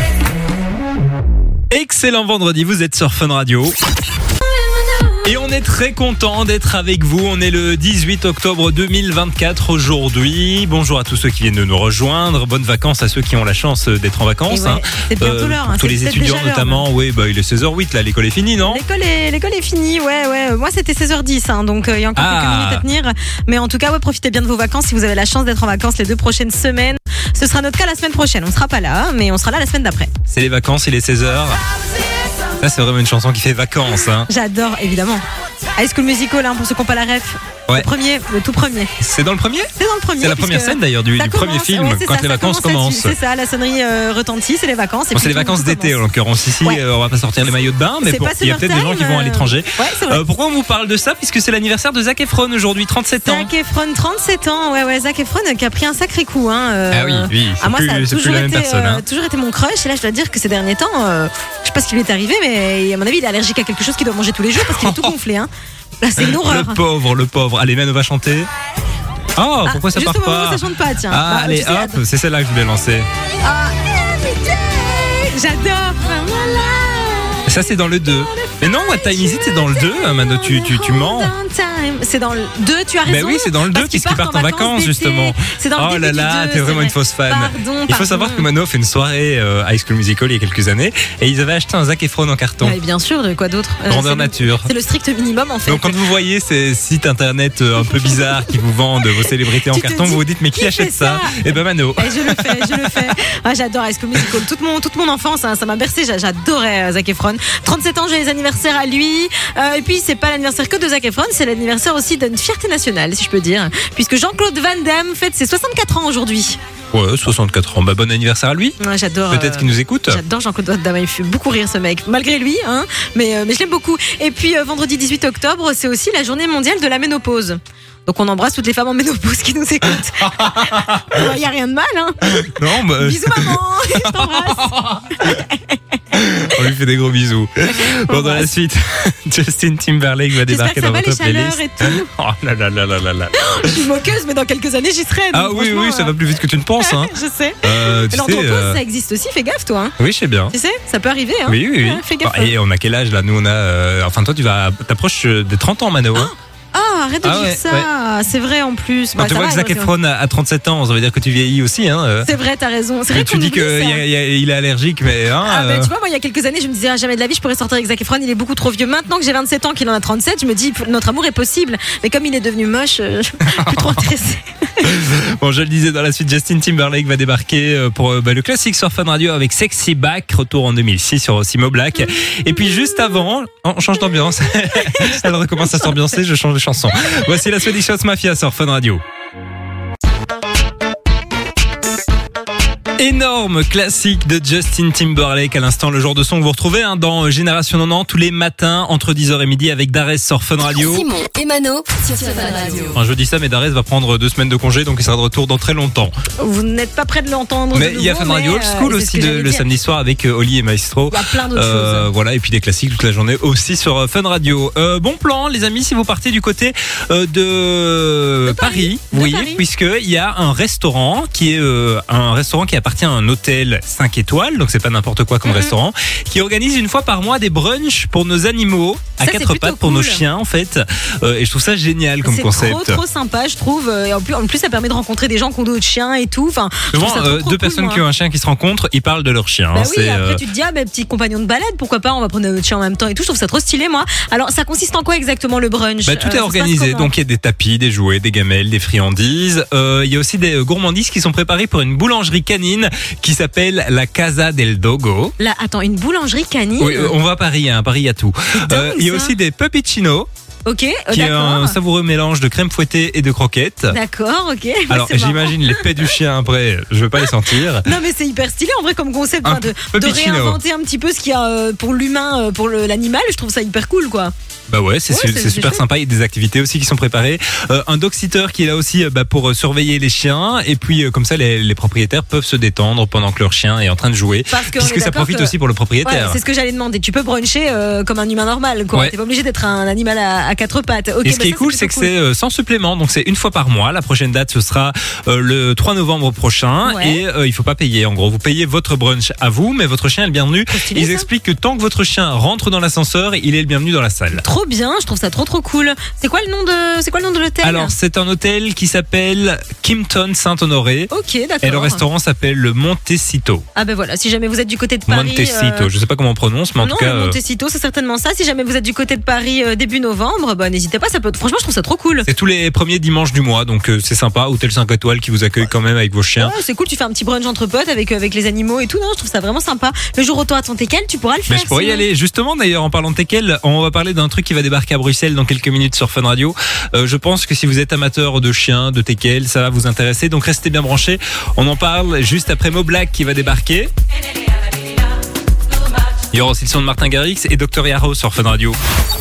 Excellent vendredi, vous êtes sur Fun Radio. Et on est très content d'être avec vous. On est le dix-huit octobre deux mille vingt-quatre aujourd'hui. Bonjour à tous ceux qui viennent de nous rejoindre. Bonnes vacances à ceux qui ont la chance d'être en vacances. Et ouais, hein. c'est bientôt l'heure, hein. Pour tous C'est les peut-être étudiants déjà l'heure, notamment. Oui, bah, il est seize heures huit là, l'école est finie, non? L'école est, l'école est finie, ouais, ouais. Moi, c'était seize heures dix, hein, donc euh, il y a encore Ah. quelques minutes à tenir. Mais en tout cas, ouais, profitez bien de vos vacances si vous avez la chance d'être en vacances les deux prochaines semaines. Ce sera notre cas la semaine prochaine. On sera pas là, mais on sera là la semaine d'après. C'est les vacances, il est seize heures. Ça, c'est vraiment une chanson qui fait vacances. Hein. J'adore, évidemment. High School Musical, hein, pour ceux qui n'ont pas la ref. Ouais. Le premier, le tout premier. C'est dans le premier ? C'est dans le premier. C'est la première scène d'ailleurs du, du premier film, ouais, quand ça, les ça vacances commence commencent. C'est ça, la sonnerie euh, retentit, c'est les vacances. Et bon, puis c'est les tout, vacances tout d'été en commence. l'occurrence. Ici, Ouais. euh, on va pas sortir les maillots de bain, mais C'est bon, pas il y a peut-être des gens qui vont à l'étranger. Ouais, c'est vrai. Euh, pourquoi on vous parle de ça ? Puisque c'est l'anniversaire de Zac Efron aujourd'hui, trente-sept ans. Zac Efron, trente-sept ans. Ouais, ouais, Zac Efron qui a pris un sacré coup. Hein, euh, Ah oui, oui, c'est ah, moi, plus- ça a c'est plus toujours la même été, personne, hein. euh, toujours été mon crush. Et là, je dois dire que ces derniers temps, euh, je sais pas ce qui lui est arrivé, mais à mon avis, il est allergique à quelque chose qu'il doit manger tous les jours parce qu'il est tout gonflé. Hein. Là, c'est une horreur. Le pauvre, le pauvre. Allez, Mano va chanter. Oh, Ah, pourquoi ça juste part au moment pas où ça chante pas, tiens. Ah, Bah, allez, tu sais, hop, c'est celle-là que je voulais lancer. Ah, every day. J'adore. Ça, c'est dans le deux. Mais non, What Time Is It, c'est dans le deux, Mano, tu, tu, tu mens. C'est dans le deux, tu as raison. Ben oui, c'est dans le deux, parce qu'ils puisqu'ils partent en vacances, d'été. justement. C'est dans le Oh début là du là, deux, t'es c'est vraiment vrai. une fausse fan. Pardon, Il faut pardon. savoir que Mano fait une soirée euh, High School Musical il y a quelques années et ils avaient acheté un Zac Efron en carton. Ouais, bien sûr, de quoi d'autre Euh, Grandeur c'est le- nature. C'est le strict minimum en fait. Donc quand vous voyez ces sites internet euh, un peu bizarres qui vous vendent vos célébrités en Tu te carton, dis, vous vous dites mais qui, qui achète fait ça, ça Eh ben Mano. Eh, je le fais, je le fais. Ah, j'adore High School Musical. Toute mon, toute mon enfance, hein, ça m'a bercé. J'a- J'adorais euh, Zac Efron. trente-sept ans, j'ai les anniversaires à lui. Euh, et puis, c'est pas l'anniversaire que de Zac Efron, c'est l'anniversaire aussi d'une fierté nationale, si je peux dire. Puisque Jean-Claude Van Damme fête ses soixante-quatre ans aujourd'hui. Ouais, soixante-quatre ans. Bah bon anniversaire à lui. Ouais, j'adore. Peut-être euh, qu'il nous écoute. J'adore Jean-Claude Van Damme, il fait beaucoup rire ce mec, malgré lui, hein, mais, euh, mais je l'aime beaucoup. Et puis euh, vendredi dix-huit octobre, c'est aussi la journée mondiale de la ménopause. Donc on embrasse toutes les femmes en ménopause qui nous écoutent. Il n'y a rien de mal, hein. Non, bah, Bisous maman, je t'embrasse. on lui fait des gros bisous. Bon, dans la Embrasse. suite, Justin Timberlake va J'espère débarquer que ça dans va, votre les chaleurs playlist. et tout. Oh là là là là là là. Je suis moqueuse, mais dans quelques années j'y serai. donc Ah oui, franchement, oui, ça euh, va plus vite que tu ne penses. Hein. Je sais. Euh, tu sais, L'anthropose, euh, ça existe aussi, fais gaffe toi. Hein. Oui, je sais bien. Tu sais, ça peut arriver. Hein. Oui, oui, oui. Ouais, fais gaffe. Bah, et on a quel âge là? Nous, on a. euh, Enfin, toi, tu vas. T'approches des trente ans, Mano. Hein. Ah, arrête de Ah dire ouais, ça. C'est vrai en plus. Quand Bah, tu ça vois va, que Zac moi, c'est- Efron a a trente-sept ans, ça veut dire que tu vieillis aussi. Hein. euh. C'est vrai, t'as raison. C'est vrai Tu qu'on dis oublie ça. qu'il est allergique, mais. Hein, Ah bah, euh, tu vois, moi il y a quelques années je me disais ah, jamais de la vie je pourrais sortir avec Zac Efron, il est beaucoup trop vieux. Maintenant que j'ai vingt-sept ans, qu'il en a trente-sept, je me dis notre amour est possible. Mais comme il est devenu moche, euh, je suis plus trop intéressée. Bon, je le disais dans la suite, Justin Timberlake va débarquer euh, pour euh, bah, le classique sur Fun Radio avec Sexy Back, retour en deux mille six sur Simo Black. Et puis juste avant, oh, on change d'ambiance. Elle recommence à s'ambiancer, je change de chanson. Voici la Swedish House Mafia sur Fun Radio. Énorme classique de Justin Timberlake à l'instant, le genre de son que vous retrouvez hein, dans Génération quatre-vingt-dix tous les matins entre dix heures et midi avec Darès sur Fun Radio. Simon et Mano sur Fun Radio. Enfin, je dis ça, mais Darès va prendre deux semaines de congé, donc il sera de retour dans très longtemps. Vous n'êtes pas prêt de l'entendre. Mais de il y a nouveau, Fun Radio mais, Old euh, School c'est ce aussi que de- j'allais le dire. samedi soir avec euh, Oli et Maestro. Il y a plein d'autres Euh, choses. voilà, et puis des classiques toute la journée aussi sur euh, Fun Radio. Euh, bon plan, les amis, si vous partez du côté euh, de, De Paris, Paris. De oui, Paris. puisqu'il y a un restaurant qui est euh, un restaurant qui appartient à un hôtel cinq étoiles, donc c'est pas n'importe quoi comme Mhm. restaurant, qui organise une fois par mois des brunchs pour nos animaux à Ça, c'est quatre plutôt pattes pour nos cool. chiens en fait. Euh, et je trouve ça génial comme C'est concept. trop trop sympa, je trouve. Et en plus, en plus, ça permet de rencontrer des gens qui ont d'autres chiens et tout. Enfin, je trouve Souvent, ça trop, euh, trop deux cool, personnes moi. qui ont un chien qui se rencontrent, ils parlent de leur chien. Bah hein, oui, c'est, après euh, tu te dis ah bah petit compagnon de balade, pourquoi pas, on va prendre notre chien en même temps et tout. Je trouve ça trop stylé moi. Alors ça consiste en quoi exactement le brunch? Bah, tout Euh, est ça se organisé, passe comment donc il y a des tapis, des jouets, des gamelles, des friandises. Euh, il y a aussi des euh, gourmandises qui sont préparées pour une boulangerie canine qui s'appelle la Casa del Dogo. Là, attends, une boulangerie canine. Oui, euh, on va à Paris, hein, à Paris il y a tout. Euh, il y a ça. aussi des puppuccinos, Ok, euh, qui est un d'accord. savoureux mélange de crème fouettée et de croquettes. D'accord, ok. Bah, Alors c'est marrant. j'imagine les pets du chien après, je veux pas les sentir. Non mais c'est hyper stylé en vrai comme concept, Un enfin, de, de puppuccino. réinventer un petit peu ce qu'il y a euh, pour l'humain, euh, pour le- l'animal. Je trouve ça hyper cool quoi. Bah ouais, c'est Ouais, su- c'est- c'est c'est super chouette. sympa. Il y a des activités aussi qui sont préparées. Euh, un dog sitter qui est là aussi euh, bah, pour euh, surveiller les chiens. Et puis euh, comme ça, les, les propriétaires peuvent se détendre pendant que leur chien est en train de jouer. Parce que on Puisque est ça d'accord profite que- aussi pour le Ouais, propriétaire. c'est ce que j'allais demander. Tu peux bruncher euh, comme un humain normal quoi. Ouais. T'es pas obligé d'être un animal à, à quatre pattes. Ok, Et ce bah qui est ça, cool, c'est que plutôt c'est euh, sans supplément, donc c'est une fois par mois. La prochaine date, ce sera euh, le trois novembre prochain, Ouais. et euh, il faut pas payer. En gros, vous payez votre brunch à vous, mais votre chien est le bienvenu. stylé, Ils ça. expliquent que tant que votre chien rentre dans l'ascenseur, il est le bienvenu dans la salle. Trop bien, je trouve ça trop trop cool. C'est quoi le nom de c'est quoi le nom de l'hôtel? Alors, c'est un hôtel qui s'appelle Kimpton Saint-Honoré. Ok, d'accord. Et le restaurant s'appelle le Montecito. Ah ben voilà, si jamais vous êtes du côté de Paris. Montecito, euh, je sais pas comment on prononce, mais en non, tout cas. le euh, Montecito, c'est certainement ça. Si jamais vous êtes du côté de Paris euh, début novembre, bah n'hésitez pas, ça peut. Franchement, je trouve ça trop cool. C'est tous les premiers dimanches du mois, donc euh, c'est sympa. Hôtel cinq étoiles qui vous accueille quand même avec vos chiens. Ouais, c'est cool, tu fais un petit brunch entre potes avec, euh, avec les animaux et tout. Non, je trouve ça vraiment sympa. Le jour où toi à ton teckel, tu pourras le faire. Mais je pourrais y sinon. aller. Justement, d'ailleurs, en parlant de teckel, on va parler d'un truc qui va débarquer à Bruxelles dans quelques minutes sur Fun Radio. Euh, je pense que si vous êtes amateur de chiens, de teckels, ça va vous intéresser. Donc restez bien branchés. On en parle juste après Mo Black qui va débarquer. Il y aura aussi le son de Martin Garrix et docteur Yaro sur Fun Radio.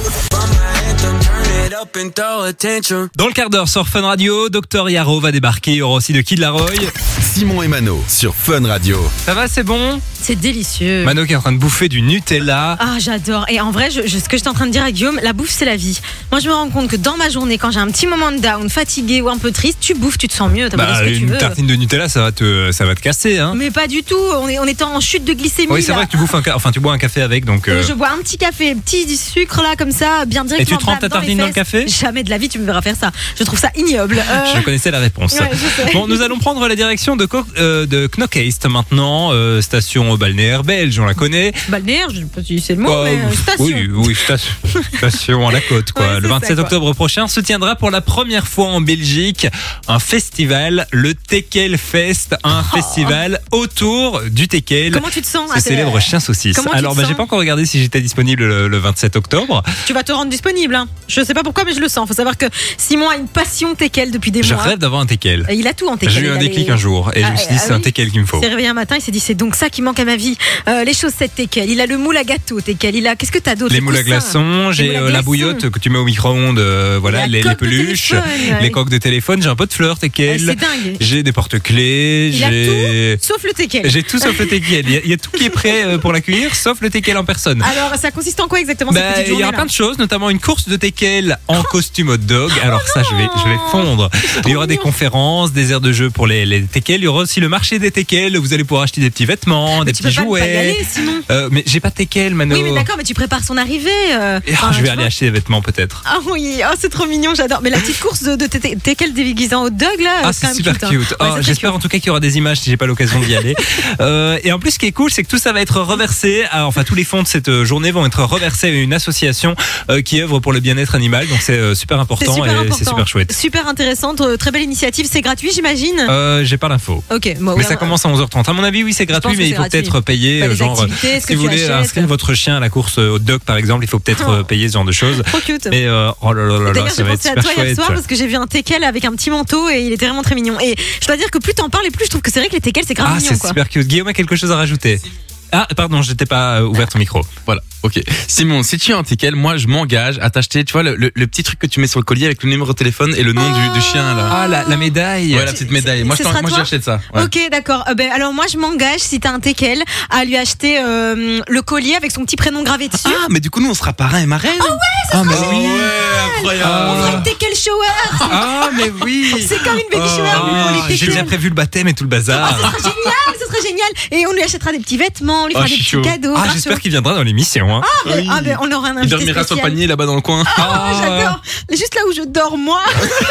Dans le quart d'heure sur Fun Radio, docteur Yaro va débarquer. Il y aura aussi de Kid Laroi. Simon et Mano sur Fun Radio. Ça va, c'est bon? C'est délicieux. Mano qui est en train de bouffer du Nutella. Ah, j'adore. Et en vrai, je, je, ce que j'étais en train de dire à Guillaume, la bouffe, c'est la vie. Moi, je me rends compte que dans ma journée, quand j'ai un petit moment de down, fatigué ou un peu triste, tu bouffes, tu te sens mieux. T'as Bah, ce que tu une veux. tartine de Nutella, ça va te, ça va te casser, hein. Mais pas du tout. On est, on est en chute de glycémie. Oui, c'est là. vrai que tu bouffes un, ca- enfin, tu bois un café avec, donc. euh, Je bois un petit café, petit sucre là, comme ça, bien directement. Et tu trempes ta bam, tartine les dans le fesses. café? Jamais de la vie, tu me verras faire ça. Je trouve ça ignoble. Euh, Je connaissais la réponse. Ouais, je sais. Bon, nous allons prendre la direction de, Co- euh, de Knockheist maintenant, euh, station balnéaire belge, on la connaît. Balnéaire, je sais pas si c'est le mot, Euh, mais euh, station. Oui, oui, station, station à la côte, quoi. Ouais, c'est le vingt-sept ça, quoi. octobre prochain se tiendra pour la première fois en Belgique un festival, le Teckel Fest, un festival autour du Teckel. Comment tu te sens Ce Ah, célèbre chien saucisse. Comment tu Alors, te bah, sens j'ai pas encore regardé si j'étais disponible le, le vingt-sept octobre. Tu vas te rendre disponible. Hein. Je sais pas pourquoi, mais je le sens. Faut savoir que Simon a une passion teckel depuis des Je mois. rêve d'avoir un Teckel. Euh, Il a tout en teckel. J'ai eu Il un a déclic les- un jour et je Ah, me suis dit ah c'est un oui. Teckel qu'il me faut. Il s'est réveillé un matin, il s'est dit c'est donc ça qui manque à ma vie. Euh, les chaussettes teckel. Il a le moule à gâteau teckel. Il a qu'est-ce que t'as d'autre? Les moules à coussins. glaçons, j'ai moules à euh, la glaçons. bouillotte que tu mets au micro-ondes, euh, voilà, La les, les coque de peluches, téléphone, ouais. les coques de téléphone, j'ai un pot de fleurs Ouais, Teckel, c'est dingue. j'ai des porte-clés, Il a j'ai Sauf le teckel. j'ai tout sauf le Teckel. Il y, a, il y a tout qui est prêt euh, pour l'accueillir, sauf le Teckel en personne. Alors ça consiste en quoi exactement Bah, cette petite il y aura journée-là plein de choses, notamment une course de Teckel en costume hot dog. Alors ça, je vais, je vais fondre. Il y aura des mignon. conférences, des aires de jeu pour les, les Teckel. Il y aura aussi le marché des Teckel. Vous allez pouvoir acheter des petits vêtements, des Tu peux petits pas ne pas y jouets. aller, Simon. Euh, mais j'ai pas de Teckel, Mano. Oui, mais d'accord, mais tu prépares son arrivée. euh, Et, ah, enfin, je vais tu aller vois. acheter des vêtements peut-être. Ah oui, oh, c'est trop mignon, j'adore. Mais la petite course de, de te- teckel déguisé en hot dog là, Ah, quand c'est même super cute, hein. cute. Ouais, Oh, c'est très j'espère cute. en tout cas qu'il y aura des images si j'ai pas l'occasion d'y aller. Euh, et en plus, ce qui est cool, c'est que tout ça va être reversé. à- enfin, tous les fonds de cette euh, journée vont être reversés à une association euh, qui œuvre pour le bien-être animal. Donc c'est euh, super C'est important super et important. c'est super chouette. Super intéressante, euh, très belle initiative. C'est gratuit, j'imagine. Euh, j'ai pas l'info. Ok, bon, Mais ouais, ça ouais. commence à onze heures trente. À mon avis, oui, c'est gratuit, pense que mais il c'est faut gratuit. peut-être payer. Bah, euh, les genre, activités, ce si que vous tu voulez achètes. inscrire votre chien à la course euh, hot dog, par exemple, il faut peut-être euh, payer ce genre de choses. Trop cute. Mais euh, oh là là là là, D'ailleurs, ça j'ai va être pensé à super toi hier chouette. soir parce que j'ai vu un teckel avec un petit manteau et il était vraiment très mignon. Et je dois dire que plus t'en parles et plus je trouve que c'est vrai que les teckels c'est grave Ah, mignon c'est quoi. super cute. Guillaume a quelque chose à rajouter. Ah, pardon, je t'ai pas euh, ouvert ton micro. Voilà, ok. Simon, si tu es un Teckel, moi je m'engage à t'acheter, tu vois, le, le, le petit truc que tu mets sur le collier avec le numéro de téléphone et le nom du, du chien là. Ah, la, la médaille. Ouais, la petite médaille. Moi, ce je t'en- sera moi toi j'achète ça. Ouais. Ok, d'accord. Euh, ben, alors moi je m'engage si t'as un teckel à lui acheter euh, le collier avec son petit prénom gravé dessus. Ah, mais du coup, nous on sera parrain et marraine. Ah ouais, Ah, mais oui. incroyable. On fera une teckel shower. Ah, mais oui. C'est comme une baby shower mais pour Ah, les j'ai déjà teckels. prévu le baptême et tout le Ah, bazar. ce sera génial, ce sera génial. Et on lui achètera des petits vêtements, on lui Ah, fera je des suis petits chaud. cadeaux. Ah, grave j'espère chaud. qu'il viendra dans l'émission. Hein. Ah, ben, ah, ben, on aura un Il invité dormira sur le spécial. panier là-bas dans le coin. Ah, j'adore. Juste là où je dors moi.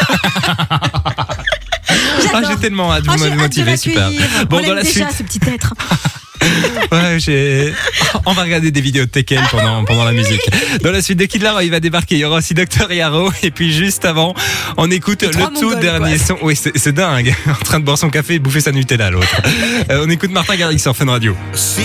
Ah, j'ai tellement hâte, Ah, vous j'ai m'avez hâte de motivé, super. l'accueillir. Bon, On dans l'aime la déjà, suite, ce petit être. ouais, j'ai. On va regarder des vidéos de Teckel pendant, pendant la musique. Dans la suite de Kid Laroi, il va débarquer. Il y aura aussi docteur Yaro. Et puis juste avant, on écoute le trois tout Mongols, dernier quoi. son. Oui, c'est c'est dingue. En train de boire son café et de bouffer sa Nutella, l'autre. Euh, on écoute Martin Garrix sur Fun Radio.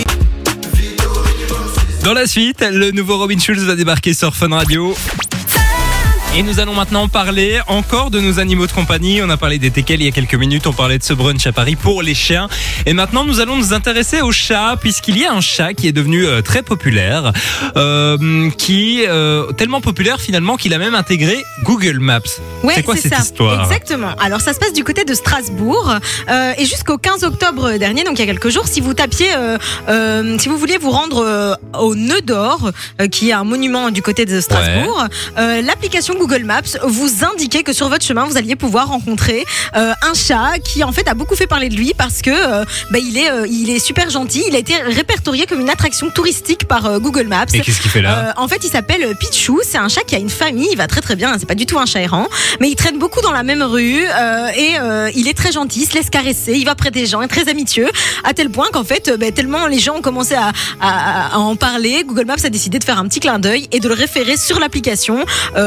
Dans la suite, le nouveau Robin Schulz va débarquer sur Fun Radio. Et nous allons maintenant parler encore de nos animaux de compagnie. On a parlé des teckels il y a quelques minutes, on parlait de ce brunch à Paris pour les chiens. Et maintenant, nous allons nous intéresser aux chats, puisqu'il y a un chat qui est devenu euh, très populaire, euh, qui euh, tellement populaire finalement qu'il a même intégré Google Maps. Ouais, c'est quoi cette ça. histoire? Exactement. Alors, ça se passe du côté de Strasbourg euh, et jusqu'au quinze octobre dernier, donc il y a quelques jours, si vous tapiez, euh, euh, si vous vouliez vous rendre euh, au Nœud d'Or, euh, qui est un monument du côté de Strasbourg, euh, l'application Google Maps vous indiquait que sur votre chemin, vous alliez pouvoir rencontrer euh, un chat qui en fait a beaucoup fait parler de lui parce que euh, bah, il est, euh, il est super gentil. Il a été répertorié comme une attraction touristique par euh, Google Maps. Et qu'est-ce qu'il fait là? Euh, en fait, il s'appelle Pichou. C'est un chat qui a une famille. Il va très très bien. C'est pas du tout un chat errant, mais il traîne beaucoup dans la même rue euh, et euh, il est très gentil. Il se laisse caresser. Il va près des gens. Il est très amitieux, à tel point qu'en fait, euh, bah, tellement les gens ont commencé à, à, à en parler, Google Maps a décidé de faire un petit clin d'œil et de le référer sur l'application euh, dans une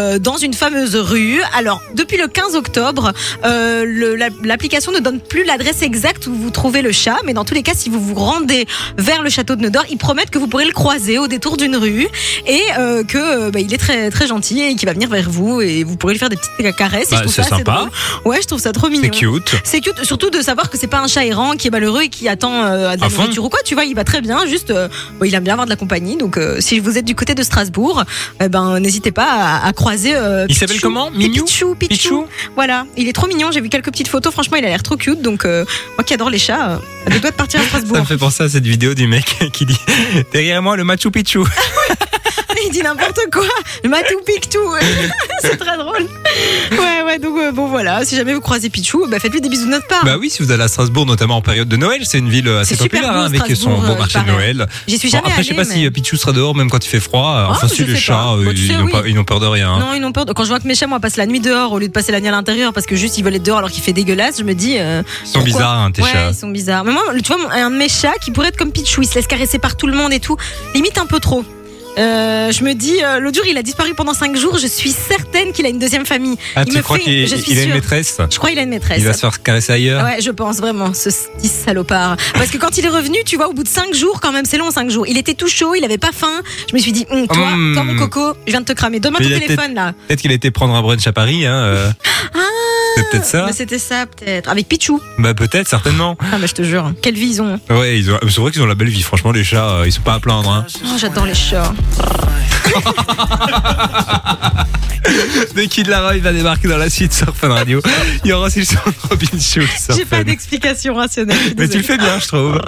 une fameuse rue. Alors, depuis le quinze octobre, euh, le, la, l'application ne donne plus l'adresse exacte où vous trouvez le chat, mais dans tous les cas, si vous vous rendez vers le château de Neudor, ils promettent que vous pourrez le croiser au détour d'une rue et euh, que bah, il est très très gentil et qu'il va venir vers vous et vous pourrez lui faire des petites caresses. Bah, et je trouve c'est ça assez sympa. drôle. Ouais, je trouve ça trop mignon. C'est cute. C'est cute, surtout de savoir que c'est pas un chat errant qui est malheureux et qui attend euh, de la À fond. nourriture ou quoi. Tu vois, il va très bien. Juste, euh, bon, il aime bien avoir de la compagnie. Donc, euh, si vous êtes du côté de Strasbourg, eh ben, n'hésitez pas à, à croiser. Euh, Il Pichou. s'appelle comment? Et Mignou? Pichou, Pichou. Pichou. Voilà, il est trop mignon. J'ai vu quelques petites photos. Franchement, il a l'air trop cute. Donc, euh, moi qui adore les chats, euh, je dois partir à Strasbourg. Ça me fait penser à cette vidéo du mec qui dit derrière moi le Machu Picchu. Il dit n'importe quoi. Le Matou Pictou. C'est très drôle. Ouais, ouais. Donc, euh, bon, voilà. Si jamais vous croisez Pichou, bah, faites-lui des bisous de notre part. Bah oui, si vous allez à Strasbourg, notamment en période de Noël, c'est une ville assez C'est super populaire beau, hein, avec son Strasbourg, beau euh, marché il de paraît. Noël. J'y suis Bon, jamais après, je sais allée, pas si mais- euh, Pichou sera dehors même quand il fait froid. Enfin, je si sais les pas. chats, euh, Bah, tu ils, sais, n'ont oui. pas, ils n'ont peur de rien. hein. Non, ils n'ont peur. de- Quand je vois que mes chats, moi, passent la nuit dehors au lieu de passer la nuit à l'intérieur parce que juste ils veulent être dehors alors qu'il fait dégueulasse, je me dis. euh, Ils sont pourquoi bizarres, hein, tes ouais, chats. ils sont bizarres. Mais moi, tu vois, mon- un de mes chats qui pourrait être comme Pichou, il se laisse caresser par tout le monde et tout, limite un peu trop. Euh, je me dis, euh, l'autre jour, il a disparu pendant cinq jours. Je suis certaine qu'il a une deuxième famille. Ah, il tu me crois fait- qu'il je suis il a une sûre. maîtresse? Je crois qu'il a une maîtresse. Il va se faire caresser ailleurs? Ouais, je pense vraiment, ce petit salopard. Parce que quand il est revenu, tu vois, au bout de cinq jours, quand même, c'est long, cinq jours. Il était tout chaud, il avait pas faim. Je me suis dit, hum, toi, Hum. toi, mon coco, je viens de te cramer. Donne-moi Mais ton il a téléphone, là. Peut-être qu'il a été prendre un brunch à Paris. Hein, euh. C'est peut-être ça. Mais c'était ça, peut-être. Avec Pichou. Bah peut-être, certainement. Ah, bah, je te jure. Quelle vie ils ont. Ouais, ils ont- c'est vrai qu'ils ont la belle vie. Franchement, les chats, euh, ils sont pas à plaindre. Hein. Oh, j'adore les chats. Dès Kid Laroi va débarquer dans la suite sur Fun Radio, il y aura aussi le son de Robin Schulz sur J'ai pas Fun. d'explication rationnelle. je suis Mais tu le désolée. fais bien, je trouve.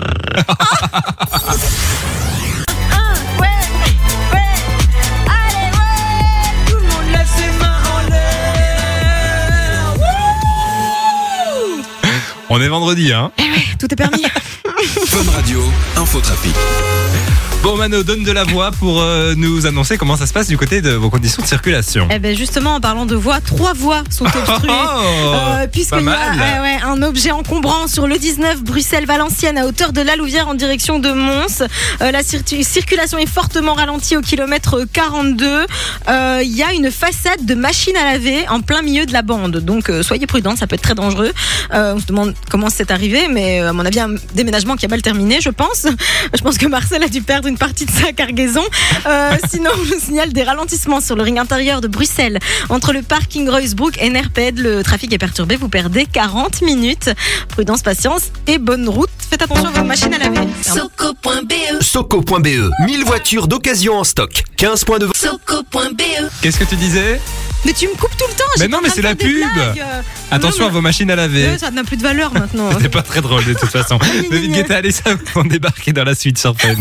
On est vendredi, hein. Tout est permis. Fun Radio, infotrafic. Bon, Mano, donne de la voix pour euh, nous annoncer comment ça se passe du côté de vos conditions de circulation. Eh ben justement, en parlant de voies, trois voies sont obstruées. Euh, Puisqu'il pas y a mal. ouais, ouais, un objet encombrant sur le dix-neuf Bruxelles-Valenciennes à hauteur de la Louvière en direction de Mons. Euh, la cir- circulation est fortement ralentie au kilomètre quarante-deux. Euh, Il y a une façade de machine à laver en plein milieu de la bande. Donc euh, soyez prudents, ça peut être très dangereux. Euh, on se demande comment c'est arrivé, mais euh, à mon avis, un déménagement qui a mal terminé, je pense. Je pense que Marcel a dû perdre une partie de sa cargaison. Euh, sinon, on nous signale des ralentissements sur le ring intérieur de Bruxelles. Entre le parking Reusbrook et Nerped, le trafic est perturbé. Vous perdez quarante minutes. Prudence, patience et bonne route. Faites attention à vos machines à laver. Soco.be Soco.be, mille voitures d'occasion en stock. quinze points de vente. Soco.be Qu'est-ce que tu disais? Mais tu me coupes tout le temps. Mais j'étais non, en mais train c'est de la faire des pub. blagues. Euh, Attention non, à vos machines à mais- laver. euh, Ça n'a plus de valeur maintenant. C'est pas très drôle de toute façon. David Guetta, allez, ça vont débarquer dans la suite sur Fun.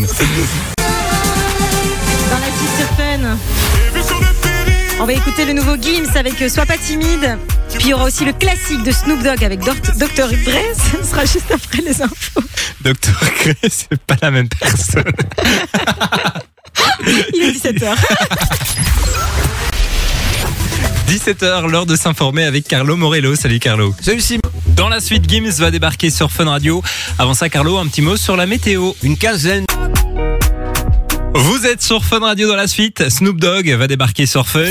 Dans la suite sur Fun. On va écouter le nouveau Gims avec euh, Sois pas timide. Puis il y aura aussi le classique de Snoop Dogg avec docteur Dre. Ce sera juste après les infos. Docteur Grey, c'est pas la même personne. Il est dix-sept heures. dix-sept heures, l'heure de s'informer avec Carlo Morello. Salut Carlo. Salut Sim. Dans la suite, Gims va débarquer sur Fun Radio. Avant ça, Carlo, un petit mot sur la météo. Une quinzaine. Vous êtes sur Fun Radio dans la suite. Snoop Dogg va débarquer sur Fun.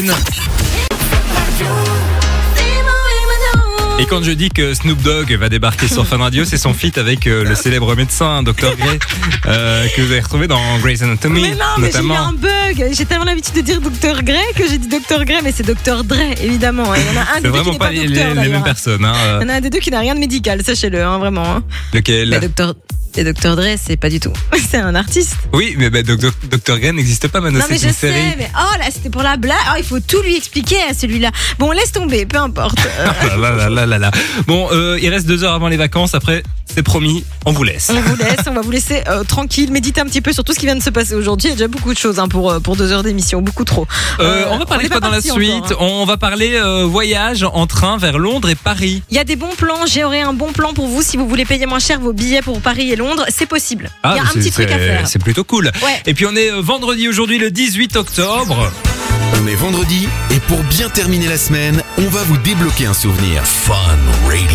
Et quand je dis que Snoop Dogg va débarquer sur Fun Radio, c'est son feat avec euh, le célèbre médecin docteur Grey euh, que vous avez retrouvé dans Grey's Anatomy, Mais non, mais j'ai eu notamment. un bug. J'ai tellement l'habitude de dire docteur Grey que j'ai dit docteur Grey, mais c'est docteur Dre, évidemment. Et il y en a un C'est des deux qui vraiment n'est pas pas les, docteur, les- les d'ailleurs. mêmes personnes. Hein. euh. Il y en a un des deux qui n'a rien de médical, sachez-le, hein, vraiment. Hein. Lequel Mais docteur, et docteur Dre, c'est pas du tout. C'est un artiste. Oui, mais bah, Doc- Doc- docteur Grey n'existe pas maintenant, Non, mais c'est je une sais, série. mais oh là, c'était pour la blague. Oh, il faut tout lui expliquer à celui-là. Bon, laisse tomber, peu importe. Euh, Ah là là là là là. Bon, euh, il reste deux heures avant les vacances. Après, c'est promis, on vous laisse. on vous laisse, on va vous laisser euh, tranquille, méditer un petit peu sur tout ce qui vient de se passer aujourd'hui. Il y a déjà beaucoup de choses hein, pour, euh, pour deux heures d'émission, beaucoup trop. Euh, Euh, on va parler est quoi pas dans la parti suite encore, hein. On va parler euh, voyage en train vers Londres et Paris. Il y a des bons plans, j'aurai un bon plan pour vous si vous voulez payer moins cher vos billets pour Paris et Londres, c'est possible. Il y a un c'est- petit truc à c'est- faire. C'est plutôt cool. Ouais. Et puis on est euh, vendredi aujourd'hui, le dix-huit octobre. On est vendredi et pour bien terminer la semaine, on va vous débloquer un souvenir. Fun Radio.